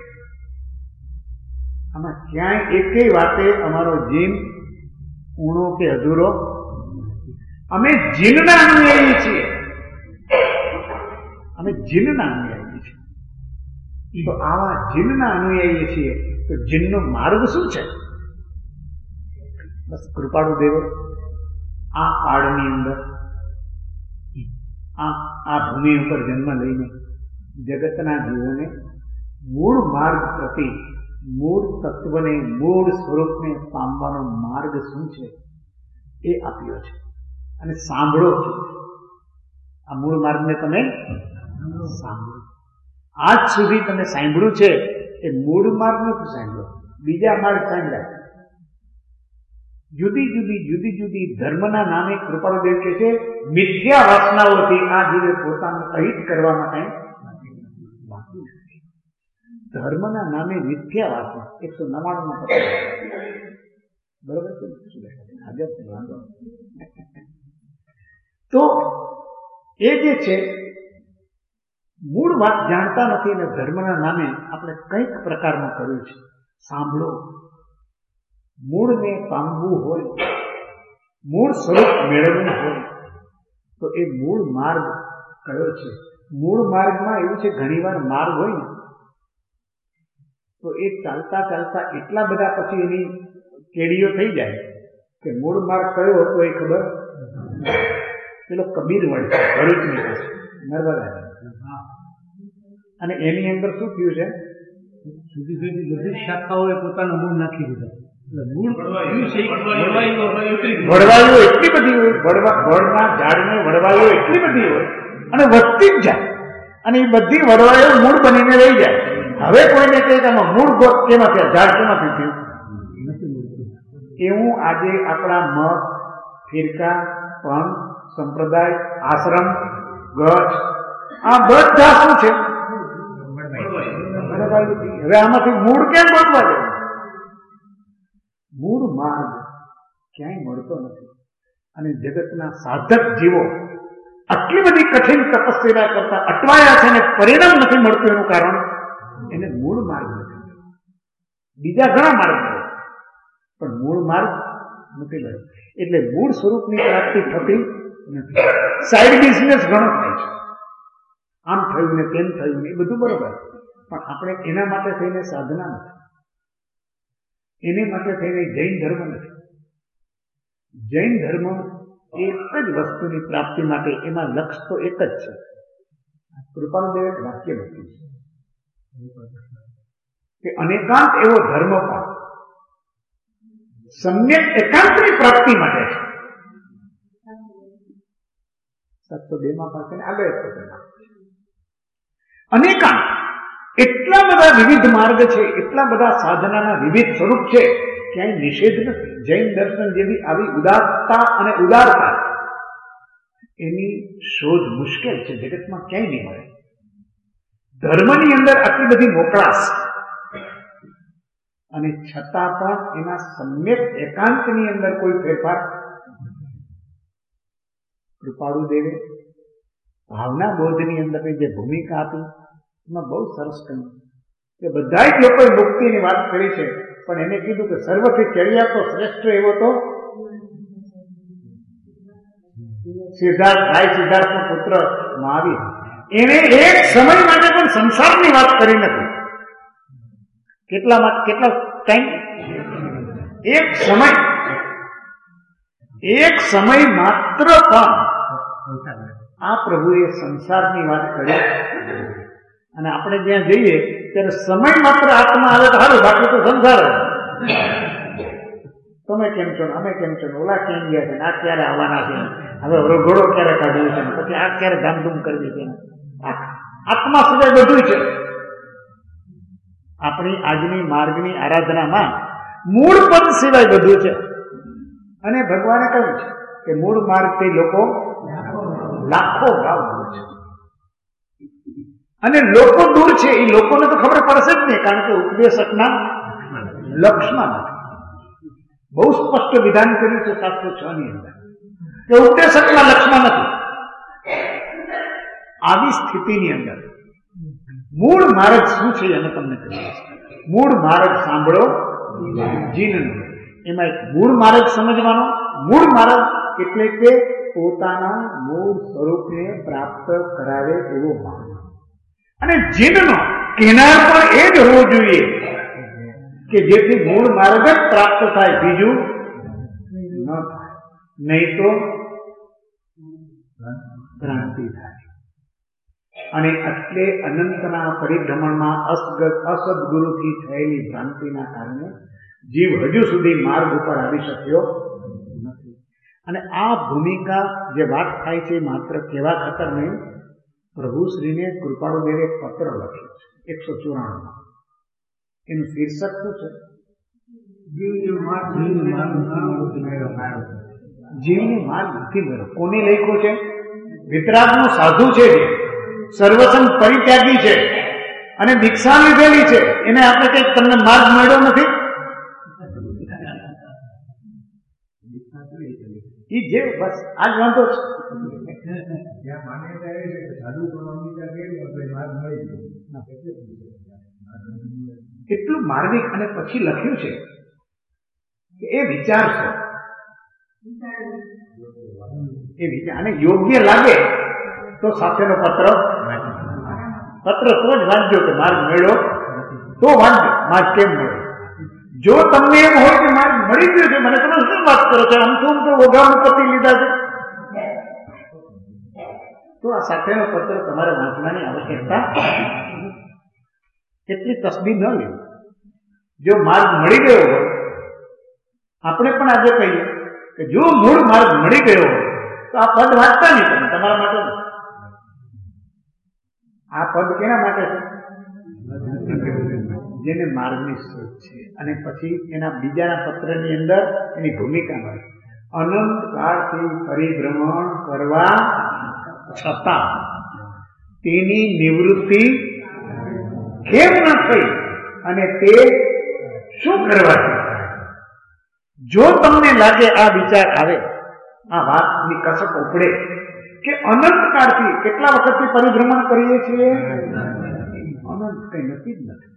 આમાં ક્યાંય એકેય વાતે અમારો જીન ઊણો કે અધૂરો. અમે જીનના અનુયાયી છીએ, અમે જીનના અનુયાયી છીએ. તો આવા જીનના અનુયાયી છીએ તો જીનનો માર્ગ શું છે? બસ કૃપાળુ દેવે આ પાડની અંદર આ ભૂમિ ઉપર જન્મ લઈને જગતના જીવોને મૂળ માર્ગ પ્રતિ, મૂળ તત્વને, મૂળ સ્વરૂપને પામવાનો માર્ગ શું છે એ આપ્યો છે. અને સાંભળો છો, આ મૂળ માર્ગને તમે સાંભળો. આજ સુધી તમે સાંભળ્યું છે એ મૂળ માર્ગ નથી સાંભળો, બીજા માર્ગ સાંભળ્યા. જુદી જુદી ધર્મના નામે કૃપાળુદેવ કહે છે મિથ્યા વાસનાઓથી આ જીવે પોતાનું અહિત કરવા માટે બાકી નથી. ધર્મના નામે મિથ્યા વાસના 199 બરોબર છે. હાજર છે, વાંધો. તો એ જે છે મૂળ વાત જાણતા નથી અને ધર્મના નામે આપણે કંઈક પ્રકારનું કર્યું છે. સાંભળો, મૂળને પામવું હોય, મૂળ સ્વરૂપ મેળવવું હોય તો એ મૂળ માર્ગ કયો છે? મૂળ માર્ગમાં એવું છે, ઘણીવાર માર્ગ હોય ને તો એ ચાલતા ચાલતા એટલા બધા પછી એની કેડીઓ થઈ જાય કે મૂળ માર્ગ કયો હતો એ ખબર. પેલો કબીર વડ છે, ભરૂચની પાસે, નર્મદા, અને એની અંદર શું થયું છે? જુદી જુદી બધી શાખાઓએ પોતાનું મૂળ નાખી દીધા. વડવાઈઓ એટલી બધી હોય, વડના ઝાડને વડવાઈઓ એટલી બધી હોય અને વધતી જ જાય, અને એ બધી વડવાઈઓ મૂળ બનીને રહી જાય. હવે કોઈને કહે કે મૂળ કેમાંથી, ઝાડ કેમાંથી થયું? એવું આજે આપણા મત, ફિરકા, પંથ, સંપ્રદાય, આશ્રમ, ગઢ, આ બધા શું છે? હવે આમાંથી મૂળ કેમ ગોતવા જાય? મૂળ માર્ગ ક્યાંય મળતો નથી. અને જગતના સાધક જીવો આટલી બધી કઠિન તપસ્યા કરતા અટવાયા છે અને પરિણામ નથી મળતું. એનું કારણ એને મૂળ માર્ગ નથી. બીજા ઘણા માર્ગ મળે પણ મૂળ માર્ગ નથી મળે. એટલે મૂળ સ્વરૂપની પ્રાપ્તિ થતી નથી. સાઈડ બિઝનેસ ઘણો થાય છે, આમ થયું ને તેમ થયું ને એ બધું બરોબર, પણ આપણે એના માટે થઈને સાધના નથી, એને માટે થઈને જૈન ધર્મ નથી. જૈન ધર્મ એક જ વસ્તુની પ્રાપ્તિ માટે, એમાં લક્ષ્ય તો એક જ છે. કૃપાળુદેવ એક વાક્ય લખ્યું છે કે અનેકાંત એવો ધર્મ પણ સમ્યક એકાંતની પ્રાપ્તિ માટે છે. 702 માં પાસે આગળ અનેકાંત, એટલા બધા વિવિધ માર્ગ છે, એટલા બધા સાધનાના વિવિધ સ્વરૂપ છે, ક્યાંય નિષેધ નથી. જૈન દર્શન જેવી આવી ઉદારતા અને ઉદારતા એની શોધ મુશ્કેલ છે, જગતમાં ક્યાંય નહીં મળે. ધર્મની અંદર આટલી બધી મોકળાશ અને છતાં પણ એના સમ્યક એકાંતની અંદર કોઈ ફેરફાર. કૃપાળુદેવે ભાવના બોધની અંદરની જે ભૂમિકા આપી એમાં બહુ સરસ કહ્યું કે બધા જ લોકોએ મુક્તિની વાત કરી છે, પણ એને કીધું કે સર્વથી ચડિયા તો શ્રેષ્ઠ એવો તો સિદ્ધાર્થનો પુત્ર મહાવીર. એને એક સમય માટે પણ સંસારની વાત કરી નથી. કેટલા ટાઈમ? એક સમય માત્ર પણ આ પ્રભુએ સંસારની વાત કરી. અને આપણે જ્યાં જઈએ ત્યારે સમય માત્ર આત્મા આવે તો સારું, બાકી તો સંસાર. તમે કેમ છો, અમે કેમ છો, ઓલા કેમ ગયા છે, આ ક્યારે આવવાના છે, હવે ઘોડો ક્યારે કાઢ્યો છે, પછી આ ક્યારે ધામધૂમ કરવી છે. આત્મા સિવાય બધું છે. આપણી આજની માર્ગની આરાધનામાં મૂળ પદ સિવાય બધું છે. અને ભગવાને કહ્યું છે કે મૂળ માર્ગથી લોકો લાખો ગાવ દૂર છે. અને લોકો દૂર છે એ લોકોને તો ખબર પડશે જ નહીં, કારણ કે ઉપદેશકના લક્ષમાં નથી. બહુ સ્પષ્ટ વિધાન કર્યું છે શાસ્ત્રો 6 ની અંદર કે ઉપદેશકના લક્ષમાં નથી. આવી સ્થિતિની અંદર મૂળ માર્ગ શું છે એને તમને કહ્યું છે. મૂળ માર્ગ સાંભળો જીનનો. એમાં એક મૂળ માર્ગ સમજવાનો. મૂળ માર્ગ એટલે કે પોતાના મૂળ સ્વરૂપને પ્રાપ્ત કરાવે એવો માર્ગ. અને જીનનો કિનાર પણ એ જ હોવો જોઈએ કે જેથી મૂળ માર્ગ જ પ્રાપ્ત થાય, બીજું ન થાય. નહીં તો ભ્રાંતિ થાય. અને એટલે અનંતના પરિભ્રમણમાં અસદગુરુથી થયેલી ભ્રાંતિના કારણે જીવ હજુ સુધી માર્ગ ઉપર આવી શક્યો નથી. અને આ ભૂમિકા જે વાત થાય છે માત્ર કેવા ખાતર નહીં, પ્રભુશ્રીને કૃપાળુદેવે પત્ર લખ્યો છે 194માં. એનું શીર્ષક શું છે? જીવને માર્ગ નથી મળ્યો. કોને લખ્યો છે? વિતરાગનો સાધુ છે, સર્વસંગ પરિત્યાગી છે અને દીક્ષા લીધેલી છે. એને આપણે કઈક તમને માર્ગ મળ્યો નથી. એ જે બસ આજ વાંધો છે. એટલું માર્મિક. અને પછી લખ્યું છે કે એ વિચાર છે, એ વિચાર અને યોગ્ય લાગે તો સાથેનો પત્ર તો જ વાંચજો કે માર્ગ મળ્યો તો વાંચજો માર્ગ કેમ મળ્યો. જો તમને એમ હોય કે માર્ગ મળી ગયો છે, મને તમે શું વાત કરો છો, આમ તો ઓઘાનું પતિ લીધા છે, તો આ સાથેનો પત્ર તમારે વાંચવાની આવશ્યકતા. એટલી તસદી ન લેવી. જો માર્ગ મળી ગયો હોય, આપણે પણ આજે કહીએ કે જો મૂળ માર્ગ મળી ગયો હોય તો આ પદ વાંચતા નહીં. તમે તમારા માટે આ પદ કેના માટે છે? જેને માર્ગની શોધ છે. અને પછી એના બીજાના પત્રની અંદર એની ભૂમિકા મળે. અનંત કાળથી પરિભ્રમણ કરવા છતાં તેની નિવૃત્તિ કેમ ન થઈ અને તે શું કરવાથી? જો તમને લાગે, આ વિચાર આવે, આ વાતની કસક ઉપડે કે અનંત કાળથી કેટલા વખતથી પરિભ્રમણ કરીએ છીએ, અનંત કઈ નક્કી જ નથી.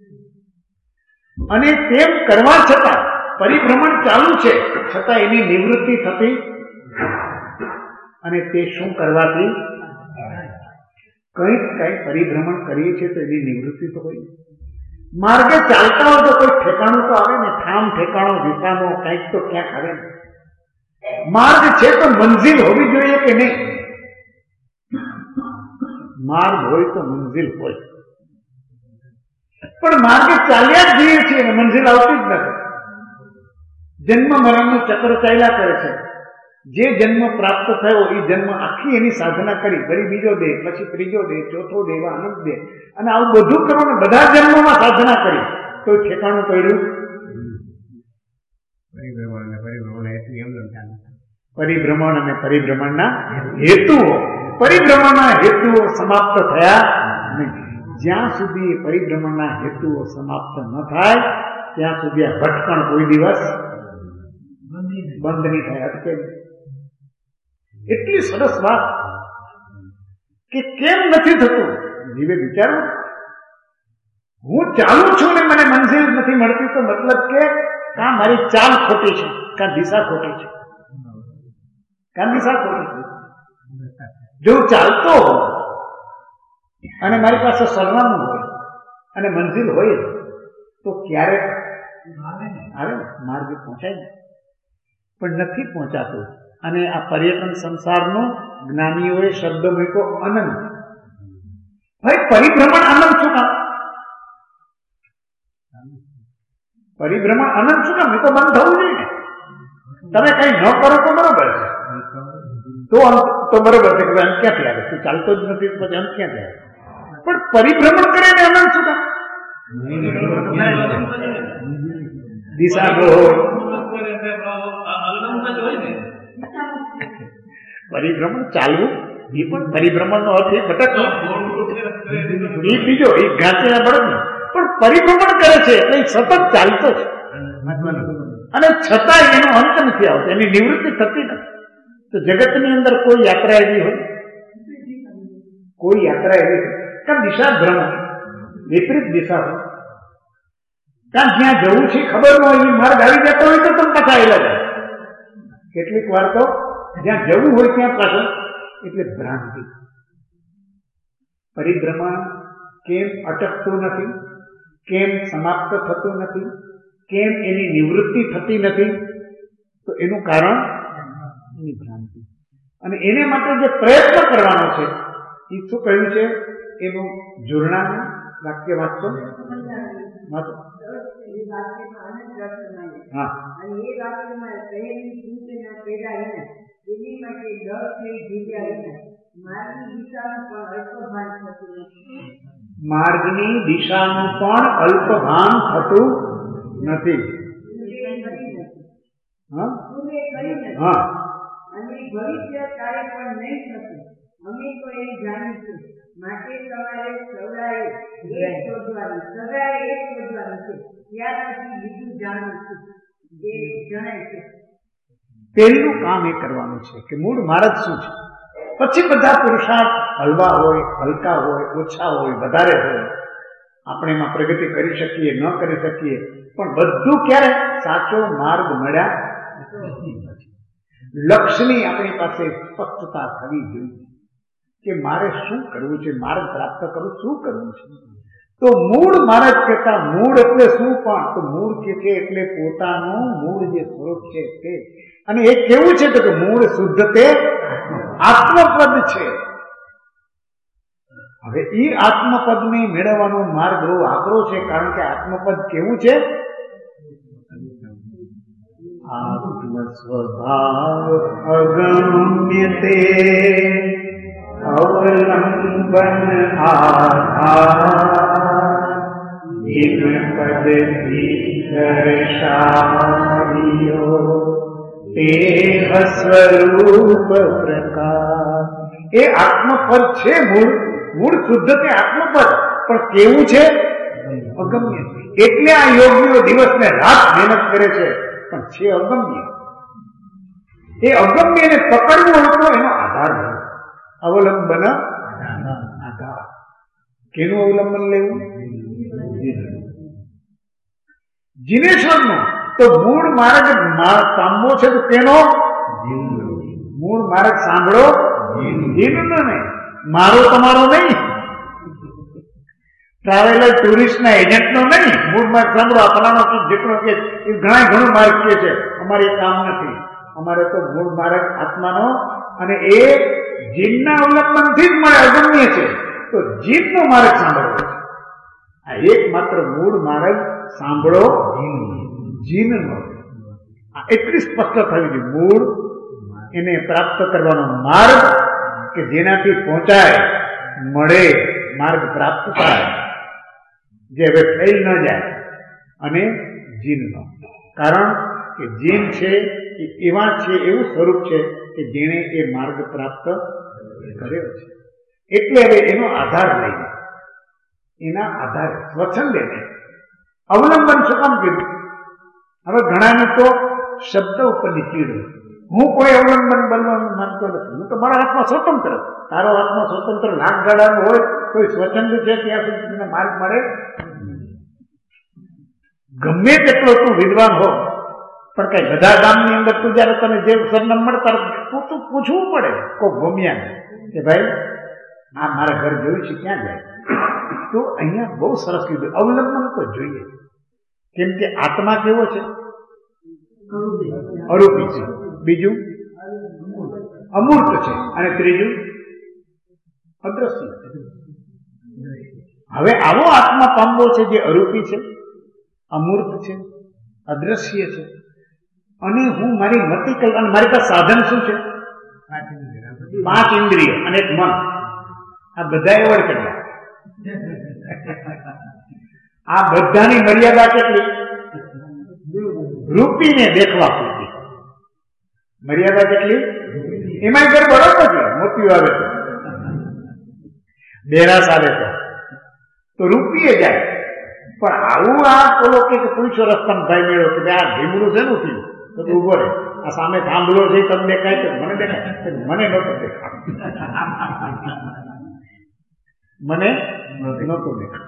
અને તેમ કરવા છતાં પરિભ્રમણ ચાલુ છે, છતાં એની નિવૃત્તિ થતી. અને તે શું કરવાથી? કંઈક પરિભ્રમણ કરીએ છીએ તો એની નિવૃત્તિ તો હોય. માર્ગે ચાલતા હોય તો કોઈ ઠેકાણું તો આવે ને, ઠામ ઠેકાણો દિશાનો કંઈક તો ક્યાંક આવે ને. માર્ગ છે તો મંજિલ હોવી જોઈએ કે નહીં? માર્ગ હોય તો મંજિલ હોય, પણ માર્ગે ચાલ્યા જ જઈએ છીએ અને મંજિલ આવતી જ નથી. જન્મ મરણનું ચક્ર ચાલ્યા કરે છે. જે જન્મ પ્રાપ્ત થયો એ જન્મ આખી એની સાધના કરી, ફરી બીજો દેહ, પછી ત્રીજો દેહ, ચોથો દેહ, અનંત દેહ, અને આવું બધું કરવાનું બધા જન્મોમાં સાધના કરી તો ઠેકાણું પડ્યું. પરિભ્રમણ અને પરિભ્રમણના હેતુઓ, પરિભ્રમણના હેતુઓ સમાપ્ત થયા નહીં. જ્યાં સુધી એ પરિભ્રમણના હેતુઓ સમાપ્ત ન થાય ત્યાં સુધી આ ભટકણ કોઈ દિવસ બંધ નહીં થાય, અટકે. એટલી સરસ વાત કે કેમ નથી થતું. જીવે વિચારવું, હું ચાલુ છું ને મને મંજિલ નથી મળતી, તો મતલબ કે કાં મારી ચાલ ખોટી છે, કાં દિશા ખોટી છે, કાં દિશા ખોટી છે. જો હું ચાલતો હોઉં અને મારી પાસે સરનામું હોય અને મંજિલ હોય તો ક્યારેક આવે ને, માર્ગે પહોંચાય ને, પણ નથી પહોંચાતું. અને આ પર્યટન સંસારનો જ્ઞાનીઓએ શબ્દ મૂક્યો અનંત. ભાઈ પરિભ્રમણ અનંત શું કામ? પરિભ્રમણ અનંત શું કામ? એ તો બંધ થવું જોઈએ ને. તમે કઈ ન કરો તો બરોબર છે, તો બરોબર છે કે અંત ક્યાંથી આવે? તું ચાલતો જ નથી પછી અંત ક્યાંથી આવે? પણ પરિભ્રમણ કરે ને અનંત શું કામ? દિશા હોય, પરિભ્રમણ ચાલવું એ પણ પરિભ્રમણ નો અર્થ એ ભટકવું એ બીજો, એ ઘાસેના બળદ પણ પરિભ્રમણ કરે છે એટલે સતત ચાલતો છે અને છતાં એનો અંત નથી આવતો, એની નિવૃત્તિ થતી નથી. તો જગતની અંદર કોઈ યાત્રા એવી હોય, કોઈ યાત્રા એવી હોય કાં દિશા ભ્રમ વિપરીત દિશા હોય, કાં જ્યાં જવું છે ખબર ન હોય માર્ગ આવી જતો હોય તો તમે પાછા આવેલા જાય. કેટલીક વાર તો જ્યાં જવું હોય ત્યાં પાછળ, એટલે ભ્રાંતિ. પરિભ્રમણ કેમ અટકતું નથી, કેમ સમાપ્ત થતું નથી, કેમ એની નિવૃત્તિ થતી નથી, તો એનું કારણ એની ભ્રાંતિ. અને એને માટે જે પ્રયત્ન કરવાનો છે એ શું કહ્યું છે, એનું જોડણાનું વાક્ય વાંચો. હા, માર્ગની દિશાનું પણ અલ્પ ભાન થતું નથી. હા, અને ભવિષ્ય કાળે પણ નહીં થશે, અમે તો એ જાણીશું. માટે તમારે સવારે એક શોધવાનું છે, ત્યાર પછી બીજું જાણવું છે જે જણાય છે. પહેલું કામ એ કરવાનું છે કે મૂળ માર્ગ શું છે, પછી બધા પુરુષાર્થ હળવા હોય, હલકા હોય, ઓછા હોય, વધારે હોય, આપણે એમાં પ્રગતિ કરી શકીએ ન કરી શકીએ, પણ બધું ક્યારે સાચો માર્ગ મળ્યા લક્ષ્યની આપણી પાસે સ્પષ્ટતા થવી જોઈએ કે મારે શું કરવું છે, માર્ગ પ્રાપ્ત કરવું શું કરવું છે. તો મૂળ માર્ગ કહેતા મૂળ એટલે શું, પણ તો મૂળ કે છે એટલે પોતાનું મૂળ જે સ્વરૂપ છે તે. અને એ કેવું છે તો મૂળ શુદ્ધ તે આત્મપદ છે. હવે એ આત્મપદને મેળવવાનો માર્ગ બહુ આકરો છે, કારણ કે આત્મપદ કેવું છે, આત્મ સ્વભાવ અગમ્ય તે અવલંબન આધાર ઇન પદથી દર્શાવ્યો તે સ્વરૂપ પ્રકાશ. એ આત્મપદ છે, મૂળ શુદ્ધ તે આત્મપદ, પણ કેવું છે, અગમ્ય. એટલે આ યોગીઓ દિવસ ને રાત મહેનત કરે છે, પણ છે અગમ્ય. એ અગમ્યને પકડવું હતો એનો આધાર હતો, અવલંબન આધાર. કેનું અવલંબન લેવું, જીનેશ્વરનો. તો મૂળ માર્ગ પામવો છે તો તેનો મૂળ માર્ગ સાંભળો, જીનનો નહીં, મારો તમારો નહીં, ટ્રાવેલર ટુરિસ્ટના એજન્ટનો નહીં. મૂળ માર્ગ સાંભળો, આપણાનો જેટલો કે ઘણા ઘણો માર્ગ કે છે, અમારે કામ નથી. અમારે તો મૂળ માર્ગ આત્માનો, અને એ જીનના અવલંબનથી જ મળે, અગમ્ય છે. તો જીનનો માર્ગ સાંભળવો છે. આ એકમાત્ર મૂળ માર્ગ સાંભળો, જીનનો. એટલી સ્પષ્ટ થવી જોઈએ. મૂળ એને પ્રાપ્ત કરવાનો માર્ગ કે જેનાથી પહોંચાય, મળે, માર્ગ પ્રાપ્ત થાય, જે હવે ફેલ ન જાય. અને જીનનો, કારણ કે જીન છે એ એવા છે, એવું સ્વરૂપ છે કે જેણે એ માર્ગ પ્રાપ્ત કર્યો છે. એટલે હવે એનો આધાર લઈને, એના આધારે સ્વચ્છંદ એને અવલંબન શું કામ કીધું. હવે ઘણાને તો શબ્દ ઉપર નીકળી, હું કોઈ અવલંબન બનવાનું માનતો નથી, હું તો મારા હાથમાં સ્વતંત્ર. તારો હાથમાં સ્વતંત્ર લાખ ગાળાનો હોય, કોઈ સ્વચ્છંદ છે ત્યાં સુધી તમને માર્ગ મળે. ગમે તેટલો તું વિદ્વાન હો, પણ કઈ બધા ગામની અંદર તું જયારે તને જે સરનામ મળતા તું પૂછવું પડે કોઈ ભૂમિયાને કે ભાઈ આ મારા ઘર જોયું છે ક્યાં જાય. તો અહીંયા બહુ સરસ કીધું, અવલંબન તો જોઈએ. કેમ કે આત્મા કેવો છે, અરૂપી છે, બીજું અમૂર્ત છે, અને ત્રીજું અદ્રશ્ય છે. હવે આવો આત્મા પામવો છે જે અરૂપી છે, અમૂર્ત છે, અદ્રશ્ય છે, અને હું મારી મતિ કલ્પના, મારી પાસે સાધન શું છે, 5 ઇન્દ્રિય અને એક મન. આ બધા એવડ કેટલા આ બધાની મર્યાદા કેટલી? રૂપીને દેખવા પૂરતી. મર્યાદા કેટલી? એમાં ગરબડ નથી. મોતિયો આવે તો, બેરાસ આવે તો રૂપીએ જાય. પણ આવું આ ઓલો કે પૂછો રસ્તામાં ભાઈ મેળો કે આ ભીમડું શેનું થયું? તો તું ઉભો રહે, આ સામે થાંભલો છે તમને દેખાય છે? મને દેખાય, મને નહોતો દેખાય, મને નહોતો દેખાય.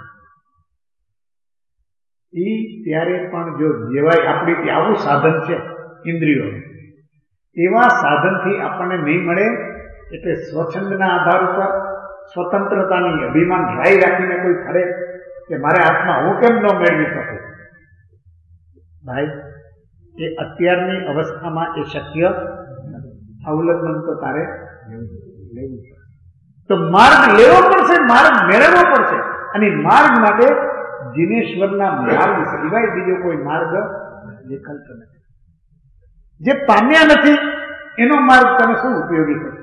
ઈ ત્યારે પણ જો જેવાય આપણી આવું સાધન છે ઇન્દ્રિયો, એવા સાધનથી આપણને નહીં મળે. એટલે સ્વચ્છંદના આધાર ઉપર સ્વતંત્રતાની અભિમાન રાઈ રાખીને કોઈ ફરે કે મારે હાથમાં હું કેમ ન મેળવી શકું? ભાઈ, એ અત્યારની અવસ્થામાં એ શક્ય અવલંબન તો તારે લેવું પડશે. તો માર્ગ લેવો પડશે, માર્ગ મેળવવો પડશે. અને માર્ગ માટે જીનેશ્વરના માર્ગ સિવાય બીજો કોઈ માર્ગ વિકલ્પ નથી. જે પામ્યા નથી એનો માર્ગ તને શું ઉપયોગી થશે?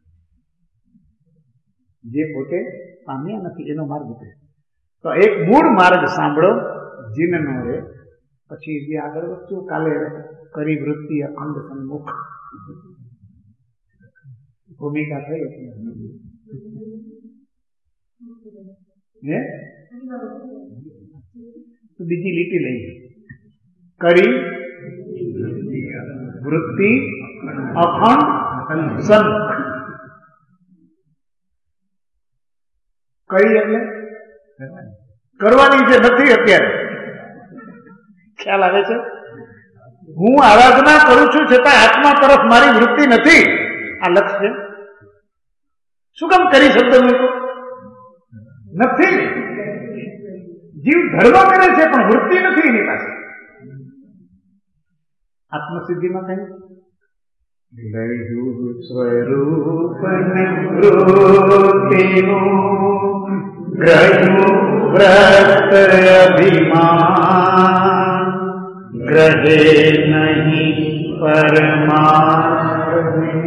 જે પોતે પામ્યા નથી એનો માર્ગ ઉપયોગી. તો એક મૂળ માર્ગ સાંભળો જીનનો રે, પછી જે આગળ વસ્તુ કાલે કરી વૃત્તિ અખંડ સન્મુખ ભૂમિકા થઈ તો બીજી લીટી લઈ કરી વૃત્તિ અખંડ સન્મુખ. કરી એટલે કરવાની જે નથી અત્યારે, ખ્યાલ આવે છે? હું આરાધના કરું છું છતાં આત્મા તરફ મારી વૃત્તિ નથી. આ લક્ષ્ય શું કામ કરી શબ્દ મૂકો? નથી. જીવ ધર્મ કરે છે પણ વૃત્તિ નથી એની પાસે. આત્મસિદ્ધિમાં કઈ લયું સ્વરૂપ નિવૃત્તિનું ગ્રહ્યું વ્રત અભિમાન ગ્રહે નહીં પરમાર્થને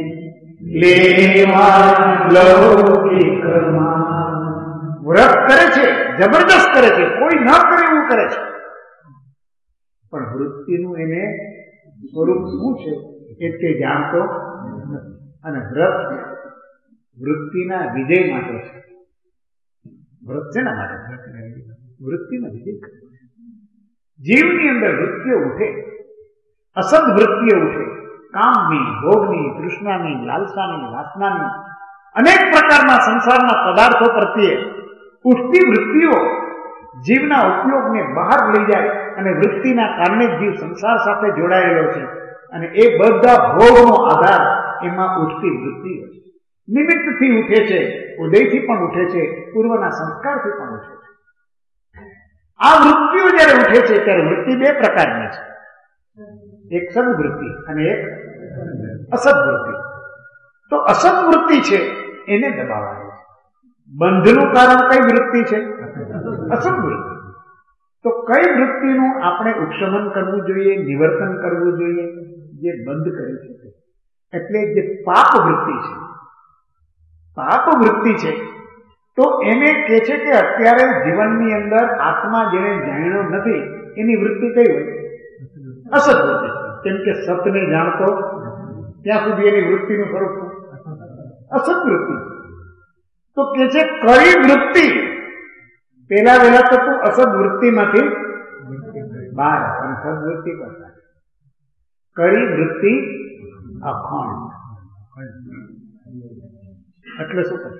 લેવા લૌકિકમાં. વ્રત કરે છે, જબરદસ્ત કરે છે, કોઈ ન કરે એવું કરે છે, પણ વૃત્તિનું એને સ્વરૂપ શું છે એ તે જાણતો નથી. અને વ્રત વૃત્તિના વિજય માટે છે. વ્રત શેના માટે છે? વૃત્તિનો વિજય કરે. જીવની અંદર વૃત્તિઓ ઉઠે, અસદ વૃત્તિઓ ઉઠે, કામની, ભોગની, તૃષ્ણાની, લાલસાની, વાસનાની, અનેક પ્રકારના સંસારના પદાર્થો પ્રત્યે ઉઠતી વૃત્તિઓ જીવના ઉપયોગને બહાર લઈ જાય. અને વૃત્તિના કારણે જીવ સંસાર સાથે જોડાયેલો છે. અને એ બધા ભોગનો આધાર એમાં ઉઠતી વૃત્તિઓ છે. નિમિત્તથી ઉઠે છે, ઉદયથી પણ ઉઠે છે, પૂર્વના સંસ્કારથી પણ ઉઠે છે. આ વૃત્તિઓ જયારે ઉઠે છે ત્યારે વૃત્તિ બે પ્રકારની છે, એક સદવૃત્તિ અને એક અસદવૃત્તિ. તો અસદવૃત્તિ છે એને દબાવવાની છે. બંધનું કારણ કઈ વૃત્તિ છે? અસદવૃત્તિ. તો કઈ વૃત્તિનું આપણે ઉપશમન કરવું જોઈએ, નિવર્તન કરવું જોઈએ? જે બંધ કરી શકે. એટલે જે પાપ વૃત્તિ છે, પાપ વૃત્તિ છે, તો એને કહે છે કે અત્યારે જીવનની અંદર આત્મા જેને જાણ્યો નથી એની વૃત્તિ કઈ હોય? અસત વૃત્તિ. કેમ કે સતને જાણતો ત્યાં સુધી એની વૃત્તિનું સ્વરૂપ અસત વૃત્તિ. તો કે છે કઈ વૃત્તિ પેલા વેલા તો તું અસદ વૃત્તિમાંથી બહાર અને સદવૃત્તિ કરતા. કરી વૃત્તિ અખંડ. એટલે શું કહે?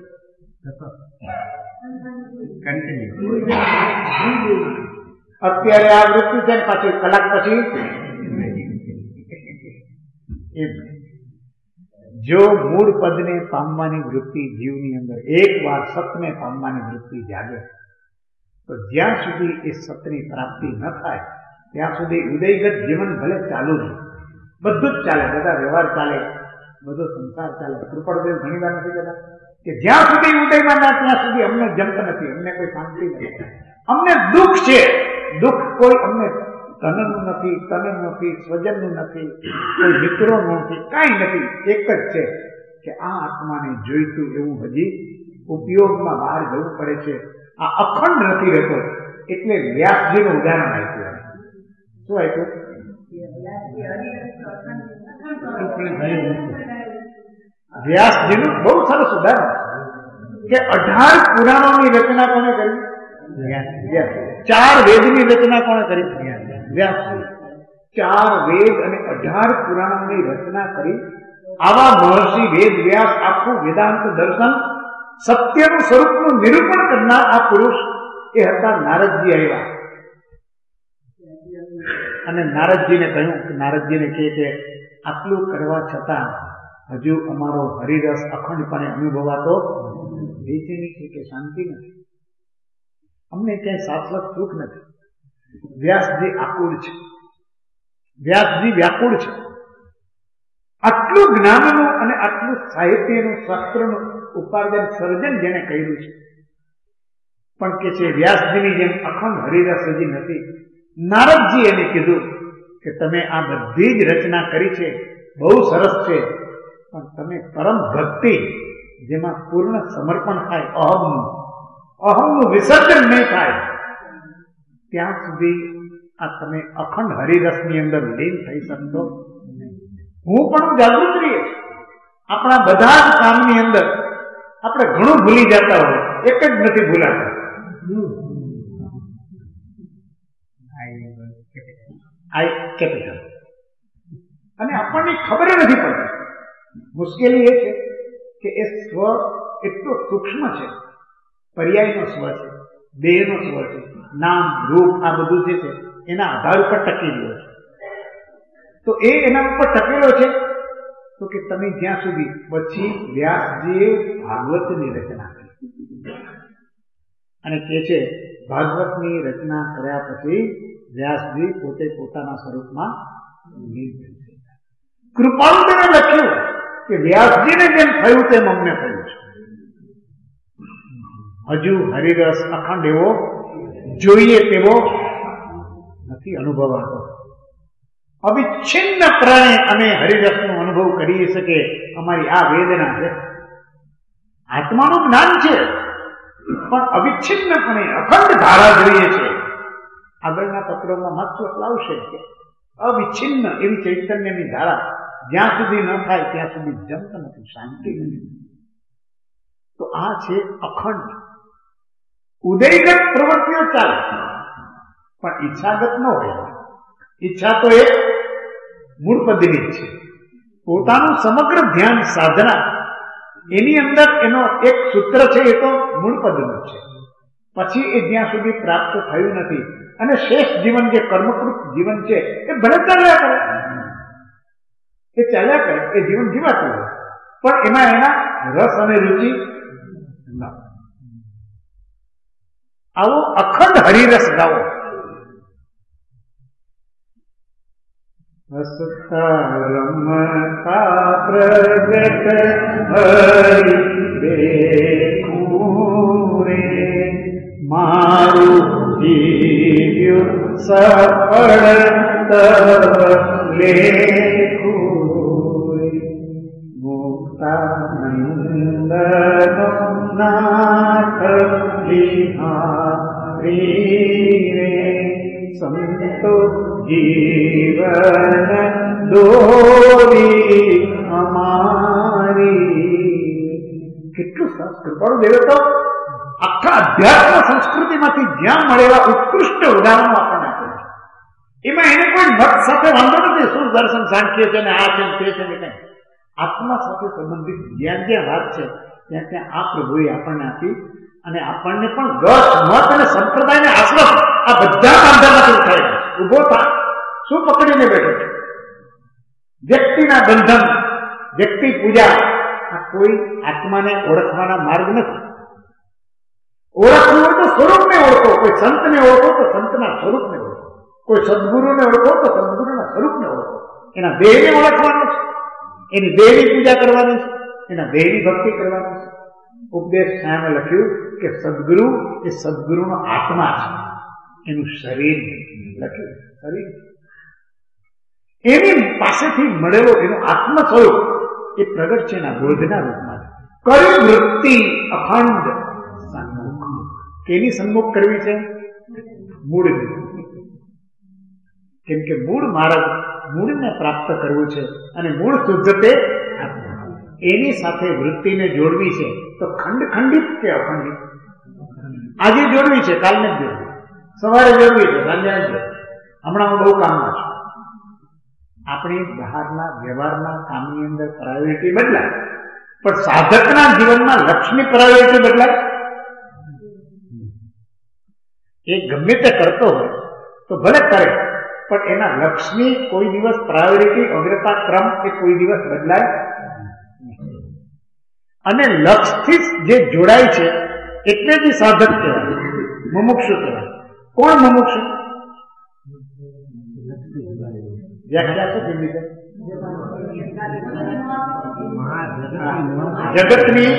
અત્યારે આ વૃત્તિ છે, પાછી કલાક પછી જો મૂળ પદને પામવાની વૃત્તિ જીવની અંદર એક વાર સતને પામવાની વૃત્તિ જાગે તો જ્યાં સુધી એ સતની પ્રાપ્તિ ન થાય ત્યાં સુધી ઉદયગત જીવન ભલે ચાલુ રહે, બધું જ ચાલે, બધા વ્યવહાર ચાલે, બધો સંસાર ચાલે. કૃપાળુદેવ ઘણી વાર નથી કહેતા કે જ્યાં સુધી ઉદયમાં ના ત્યાં સુધી અમને જંપ નથી, અમને કોઈ શાંતિ નથી, અમને દુઃખ છે. દુઃખ કોઈ અમને ધનનું નથી, તનનું નથી, સ્વજનનું નથી, કોઈ મિત્રોનું નથી, કાંઈ નથી. એક જ છે કે આ આત્માને જોઈતું એવું હજી ઉપયોગમાં બહાર જવું પડે છે. આ અખંડ નથી રહેતો. એટલે વ્યાસજીનું ઉદાહરણ આપ્યું. શું આપ્યું? વ્યાસજીનું બહુ સરસ ઉદાહરણ કે 18 પુરાણોની રચના કોને કરી? 4 વેદની રચના કોને કરી? વ્યાસજી. 4 વેદ અને 18 પુરાણોની રચના કરી. આવા મહર્ષિ વેદ વ્યાસ આખું વેદાંત દર્શન સત્યનું સ્વરૂપનું નિરૂપણ કરનાર આ પુરુષ એ હતા નારદજી આવ્યા. અને નારદજીને કહ્યું કે નારદજીને કહે કે આટલું કરવા છતાં હજુ અમારો હરિરસ અખંડપણે અનુભવાતો બેચેની છે કે શાંતિ નથી, અમને ક્યાંય શાશ્વત સુખ નથી. વ્યાસજી આકુળ છે, વ્યાસજી વ્યાકુળ છે. આટલું જ્ઞાનનું અને આટલું સાહિત્યનું શાસ્ત્રનું ઉપાર્જન સર્જન જેને કર્યું છે, પણ કે છે વ્યાસજીની જેમ અખંડ હરિરસ હજી નથી. નારદજી એને કીધું કે તમે આ બધી જ રચના કરી છે, બહુ સરસ છે, પણ તમે પરમ ભક્તિ જેમાં પૂર્ણ સમર્પણ થાય, અહમનું વિસર્જન નહીં થાય, ત્યાં સુધી આ તમે અખંડ હરિરસની અંદર લીન થઈ શકશો નહીં. હું પણ જાગૃત રહીએ. આપણા બધા જ કામની અંદર આપણે ઘણું ભૂલી જતા હોય, એક જ નથી ભૂલાતા. આઈ કેપિટલ. અને આપણને ખબર નથી પડતી. મુશ્કેલી એ છે કે એ સ્વ એટલો સૂક્ષ્મ છે, પર્યાયનો સ્વ છે, દેહનો સ્વ છે, નામ રૂપ આ બધું જે છે એના આધાર ઉપર ટકી રહ્યો છે. તો એ એના ઉપર ટકેલો છે તો કે તમે જ્યાં સુધી પછી વ્યાસજીએ ભાગવતની રચના કરી અને કે છે ભાગવતની રચના કર્યા પછી વ્યાસજી પોતે પોતાના સ્વરૂપમાં લીન થઈ ગયા. કૃપાળુને લખ્યું કે વ્યાસજીને જેમ થયું તેમ અમને થયું છે. હજુ હરિરસ અખંડ એવો જોઈએ તેવો નથી અનુભવાતો. અવિચ્છિન્નપણે અમે હરિરસનો અનુભવ કરી શકે. અમારી આ વેદના છે, આત્માનું જ્ઞાન છે, પણ અવિચ્છિન્નપણે અખંડ ધારા જોઈએ છે. આગળના પત્રોમાં મત લાવશે કે અવિચ્છિન્ન એવી ચૈતન્યની ધારા જ્યાં સુધી ન થાય ત્યાં સુધી જંત નથી, શાંતિ નથી. તો આ છે અખંડ. ઉદયગત પ્રવૃત્તિઓ ચાલે પણ ઈચ્છાગત ન હોય. ઈચ્છા તો એક મૂળ પદની જ છે. પોતાનું સમગ્ર ધ્યાન સાધના એની અંદર એનો એક સૂત્ર છે, એ તો મૂળ પદનું છે. પછી એ જ્યાં સુધી પ્રાપ્ત થયું નથી અને શેષ જીવન જે કર્મકૃત જીવન છે એ ભલે ચાલ્યા કરે, એ ચાલ્યા કરે, એ જીવન જીવાતું હોય, પણ એમાં એના રસ અને રુચિ ન. આવો અખંડ હરિરસ ગાવો. હસતા રમતા પ્રગટ હરિ દેખું રે, મારું જીવ્યું સફળ તવ લેખું રે, મુક્તાનંદનો નાથ વિહારી રે, સંતો જીવન દોરી અમારી. કેટલું સરસ કૃપાળુ દેવે તો આખા અધ્યાત્મ સંસ્કૃતિમાંથી જ્યાં મળેલા ઉત્કૃષ્ટ ઉદાહરણો આપણને આપે છે. એમાં એને કોઈ મત સાથે વાંધો નથી, શું દર્શન સાંખ્ય છે ને આ છે તે છે ને કઈ. આત્મા સાથે સંબંધિત જ્યાં જ્યાં વાત છે ત્યાં ત્યાં આ પ્રભુએ આપણને આપી અને આપણને પણ ગત મત અને સંપ્રદાયને આશ્રમ આ બધા બાંધામાંથી ઉઠાય ઉભો થાય. શું પકડીને બેઠો છે? વ્યક્તિના બંધન, વ્યક્તિ પૂજા, આ કોઈ આત્માને ઓળખવાના માર્ગ નથી. ઓળખવું હોય તો સ્વરૂપને ઓળખો, કોઈ સંતને ઓળખો તો સંતના સ્વરૂપને ઓળખો, કોઈ સદગુરુને ઓળખો તો સદગુરુના સ્વરૂપને ઓળખો. એના દેહને ઓળખવાનો છે, એની દેહની પૂજા કરવાની છે, એના દેહની ભક્તિ કરવાની છે. ઉપદેશ સામે લખ્યું કે સદગુરુ એ સદગુરુનો આત્મા છે, એનું શરીર લખ્યું. શરીર એની પાસેથી મળેલો એનો આત્મ સ્વરૂપ એ પ્રગટ છે એના બોધના રૂપમાં છે. કરી વૃત્તિ અખંડ સન્મુખ. કેની સન્મુખ કરવી છે? મૂળની. કેમ કે મૂળ માર્ગ, મૂળને પ્રાપ્ત કરવું છે અને મૂળ શુદ્ધ તે એની સાથે વૃત્તિને જોડવી છે. તો ખંડિત કે અખંડિત? આજે જોડવી છે, કાલને જ જોડવી, સવારે જોડવી છે, સાંજે જ જોડવી. હમણાં હું બહુ કામમાં છું. આપણી બહારના વ્યવહારના કામની અંદર પ્રાયોરિટી બદલાય, પણ સાધકના જીવનમાં લક્ષ્યની પ્રાયોરિટી બદલાય. એ ગમે તે કરતો હોય તો ભલે કરે, પણ એના લક્ષ્યની કોઈ દિવસ પ્રાયોરિટી, અગ્રતા ક્રમ એ કોઈ દિવસ બદલાય. અને લક્ષ્યથી જે જોડાય છે એટલે જ સાધક કહેવાય, મુમુક્ષુ કહેવાય. કોણ મુમુક્ષુ? વ્યાખ્યા શું કેવી રીતે? જગતની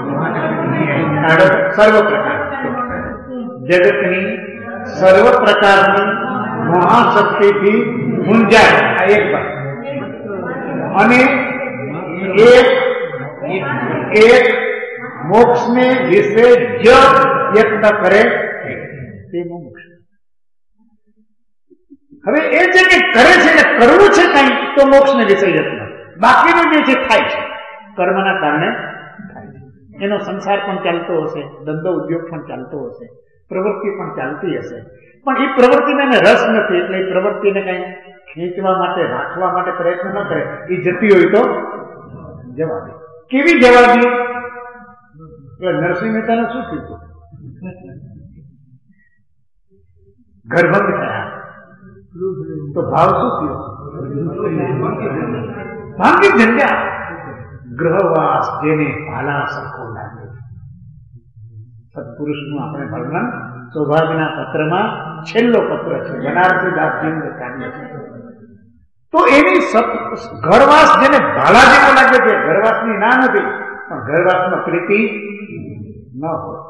સર્વ પ્રકાર, જગતની સર્વ પ્રકારની મહાશક્તિથી મૂંઝાય, આ એક વાત. અને એક મોક્ષને વિશે જ વ્યક્ત કરે તે મોક્ષ. હવે એ જે કંઈ કરે છે ને કરવું છે કઈ, તો મોક્ષને વિષય યત્ન. બાકીનું જે છે થાય છે, કર્મના કારણે થાય છે. એનો સંસાર પણ ચાલતો હશે, ધંધો ઉદ્યોગ પણ ચાલતો હશે, પ્રવૃત્તિ પણ ચાલતી હશે, પણ એ પ્રવૃત્તિને એને રસ નથી, એટલે એ પ્રવૃત્તિને કઈ ખેંચવા માટે, રાખવા માટે પ્રયત્ન ન કરે. એ જતી હોય તો જવા દે. કેવી જવા દે? એટલે નરસિંહ મહેતાને શું થયું? ગર્ભંધ થયા તો ભાવ શું થયો? ભાંગી જંજા. ગ્રહવાસ જેને ભાલા સરખો લાગે. સત્પુરુષનું આપણે વર્ણન સૌભાગ્યના પત્રમાં છેલ્લો પત્ર છે, બનારસી દાસજીનું કાવ્ય છે. તો એની ઘરવાસ જેને ભાલા જેવો લાગે છે, ઘરવાસની ના નથી, પણ ઘરવાસમાં પ્રીતિ ન હોય.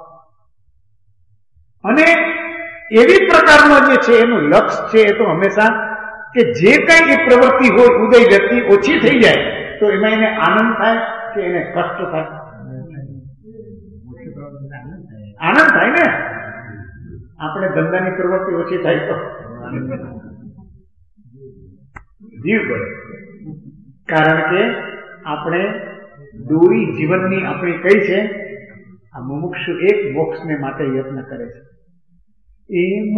અને એવી પ્રકારનો જે છે એનું લક્ષ્ય છે એ તો હંમેશા કે જે કઈ એ પ્રવૃત્તિ હોય ઉદય વ્યક્તિ ઓછી થઈ જાય તો એમાં એને આનંદ થાય કે એને કષ્ટ થાય? આનંદ થાય ને. આપણે ધંધાની પ્રવૃત્તિ ઓછી થાય તો જીવ પડે, કારણ કે આપણે દોરી જીવનની આપણી કઈ છે? આ મુમુક્ષુ એક મોક્ષને માટે યત્ન કરે છે. એમ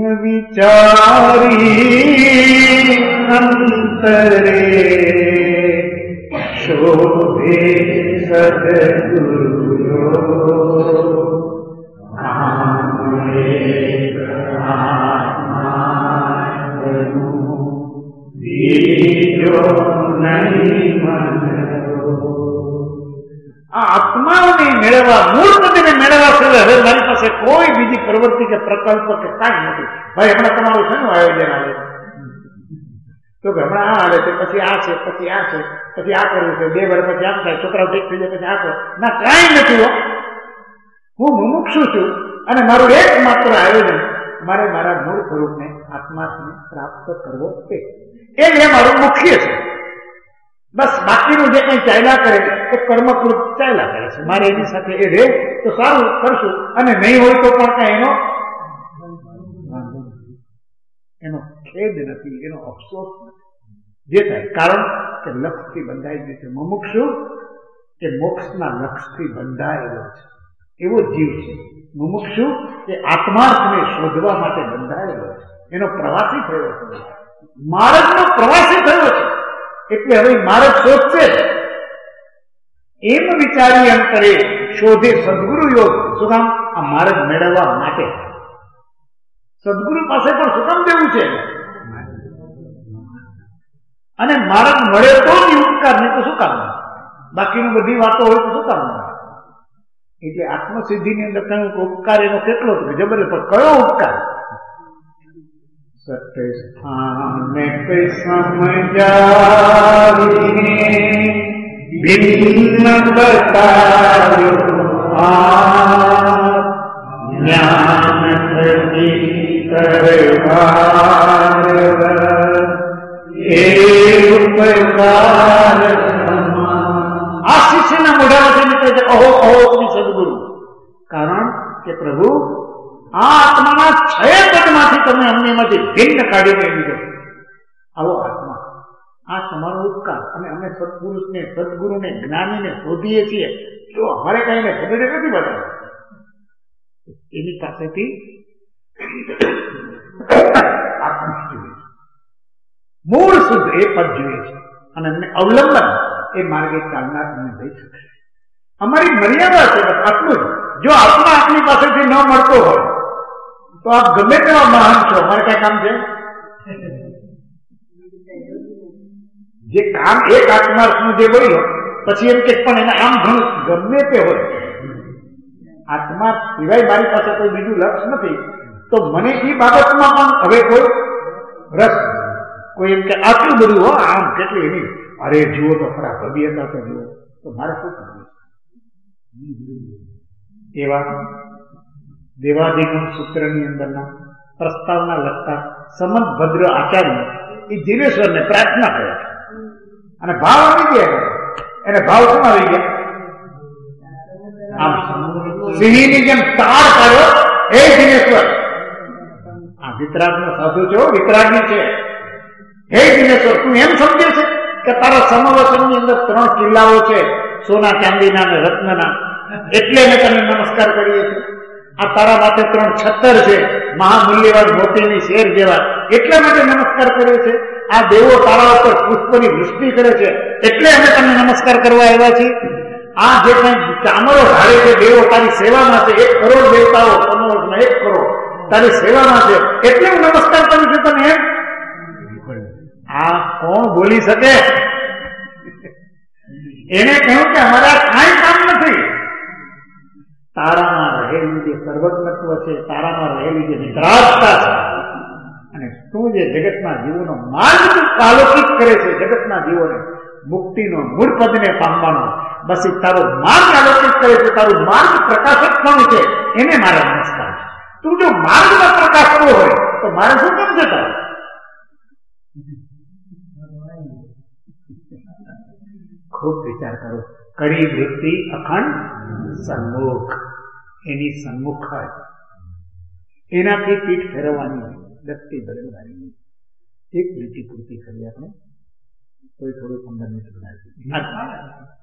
વિચારી અંતરે શોભે સદગુરુ આત્માઓને મેળવવા, મૂળ પતિને મેળવવા સિવાય હવે મારી પાસે કોઈ બીજી પ્રવૃત્તિ કે પ્રકલ્પ કે કાંઈ નથી. ભાઈ હમણાં તમારું શેનું આયોજન આવે તો કે હમણાં આ આવે છે, પછી આ છે, પછી આ છે, પછી આ કરવું છે, 2 વર્ષ પછી આમ થાય, છોકરાઓ ઠીક થઈ જાય, પછી આ કરો. ના, કાંઈ નથી. હું મુમુક્ષુ છું અને મારું એકમાત્ર આયોજન મારે મારા મૂળ સ્વરૂપને આત્માને પ્રાપ્ત કરવો છે. એ મારું મુખ્ય છે. બસ બાકીનું જે કંઈ ચાલ્યા કરે એ કર્મકૃત ચાલ્યા કરે છે. મારે એની સાથે એ રહે તો સારું કરશું, અને નહીં હોય તો પણ કાંઈ એનો ખેદ નથી, એનો અફસોસ નથી. જે થાય કારણ કે લક્ષ્યથી બંધાઈ ગયું છે. મુમુક્ષુ એ મોક્ષના લક્ષ્યથી બંધાયેલો છે, એવો જીવ છે. મુમુક્ષુ એ આત્માર્થને શોધવા માટે બંધાયેલો છે, એનો પ્રવાસી થયો છે, માર્ગનો પ્રવાસી થયો છે. એટલે હવે માર્ગ શોધશે. એમ વિચારી અંતરે શોધે સદગુરુ યોગ. શું કામ? આ માર્ગ મેળવવા માટે. સદગુરુ પાસે પણ શું કામ દેવું છે? અને માર્ગ મળે તો જ ઉપકાર, નહીં તો શું કામ? બાકીનું બધી વાતો હોય તો શું કામ? એટલે આત્મસિદ્ધિની અંદર કયો ઉપકાર એનો કેટલો જબર, પણ કયો ઉપકાર? સત્ય સ્થાને કઈ સમજાવીને ભિન્ન બતાવ્યો જ્ઞાન થકી કરવાર એ ઉપકાર. આ શિષ્યના મોઢામાંથી નીકળે છે અહો અહો સદગુરુ. કારણ કે પ્રભુ આ આત્માના 6 પદમાંથી તમે અમને એમાંથી ભિન્ન કાઢીને લીધો. આવો આત્મા, આ તમારો ઉપકાર. અને અમે સત્પુરુષને, સદગુરુને, જ્ઞાનીને શોધીએ છીએ. જો અમારે કઈ ને ભગડે નથી બતાવ્યું, એની પાસેથી આત્મા જોઈએ છે, મૂળ શુદ્ધ એ પદ જોઈએ છે. અને અમને અવલંબન એ માર્ગે ચાલનાર અમને થઈ શકે. અમારી મર્યાદા છે બસ આટલું જ. જો આત્મા આપણી પાસેથી ન મળતો હોય તો આપ ગમે તેવા મહાન છો, અમારે કઈ કામ છે? જે કામ એક આત્માર્થનું જે બોલ્યો પછી એમ કે પણ એને આમ ઘણું ગમે તે હોય, આત્મા સિવાય મારી પાસે કોઈ બીજું લક્ષ નથી, તો મને એ બાબતમાં પણ હવે કોઈ રસ, કોઈ એમ કે આટલું બધું હો આમ કેટલી એની, અરે જુઓ તો ખરા ભવ્યતા તો જુઓ, તો મારે શું કરવું? એવા દેવાધિગમ સૂત્રની અંદરના પ્રસ્તાવના લખતા સમંત ભદ્ર આચાર્ય એ જીવેશ્વરને પ્રાર્થના કરે છે. અને ભાવ આવી ગયા, એને ભાવ શું આવી ગયા? આમ સિંહની જેમ તાર પાડ્યો, હે જીવેશ્વર. આ વિતરાગનો સાધુ છે, વિતરાગી છે. હે જીવેશ્વર, તું એમ સમજે છે કે તારા સમવસનની અંદર 3 કિલ્લાઓ છે, સોના ચાંદીના અને રત્નના, એટલે અમે તને નમસ્કાર કરીએ છીએ. આ તારા માથે 3 છત્તર છે, મહામૂલ્યવાન મોતીની શેર જેવા, એટલા માટે નમસ્કાર કરીએ છીએ. આ દેવો તારા ઉપર પુષ્પની વૃષ્ટિ કરે છે, એટલે અમે તમને નમસ્કાર કરવા આવ્યા છીએ. આ જે કઈ ચામરો ઢાળે છે દેવો તારી સેવામાં છે, 1 કરોડ દેવતાઓ, 1 કરોડ તારી સેવામાં છે, એટલે હું નમસ્કાર કરું છું તને. એમ આ કોણ બોલી શકે? એને કહ્યું કે અમારા કાંઈ કામ નથી. તારામાં રહેલું જે સર્વજ્ઞત્વ છે, તારામાં રહેલી જે વિતરાગતા છે, અને તું જે જગતના જીવોનો માર્ગ આલોકિત કરે છે, જગતના જીવોને મુક્તિનો મૂળ પદને પામવાનો, બસ એ તારો માર્ગ આલોકિત કરે છે, તારું માર્ગ પ્રકાશક પણ છે, એને મારા નમસ્કાર છે. તું જો માર્ગમાં પ્રકાશતો હોય તો મારે શું કામ છે તારું? ખૂબ વિચાર કરો. કડી વૃત્તિ અખંડ સન્મુખ, એની સન્મુખ હોય, એનાથી પીઠ ફેરવવાની હોય, દસ્તી બદલવાની હોય. એક લીટી પૂર્તિ કરી આપણે, કોઈ થોડું 15 મિનિટ બનાવી.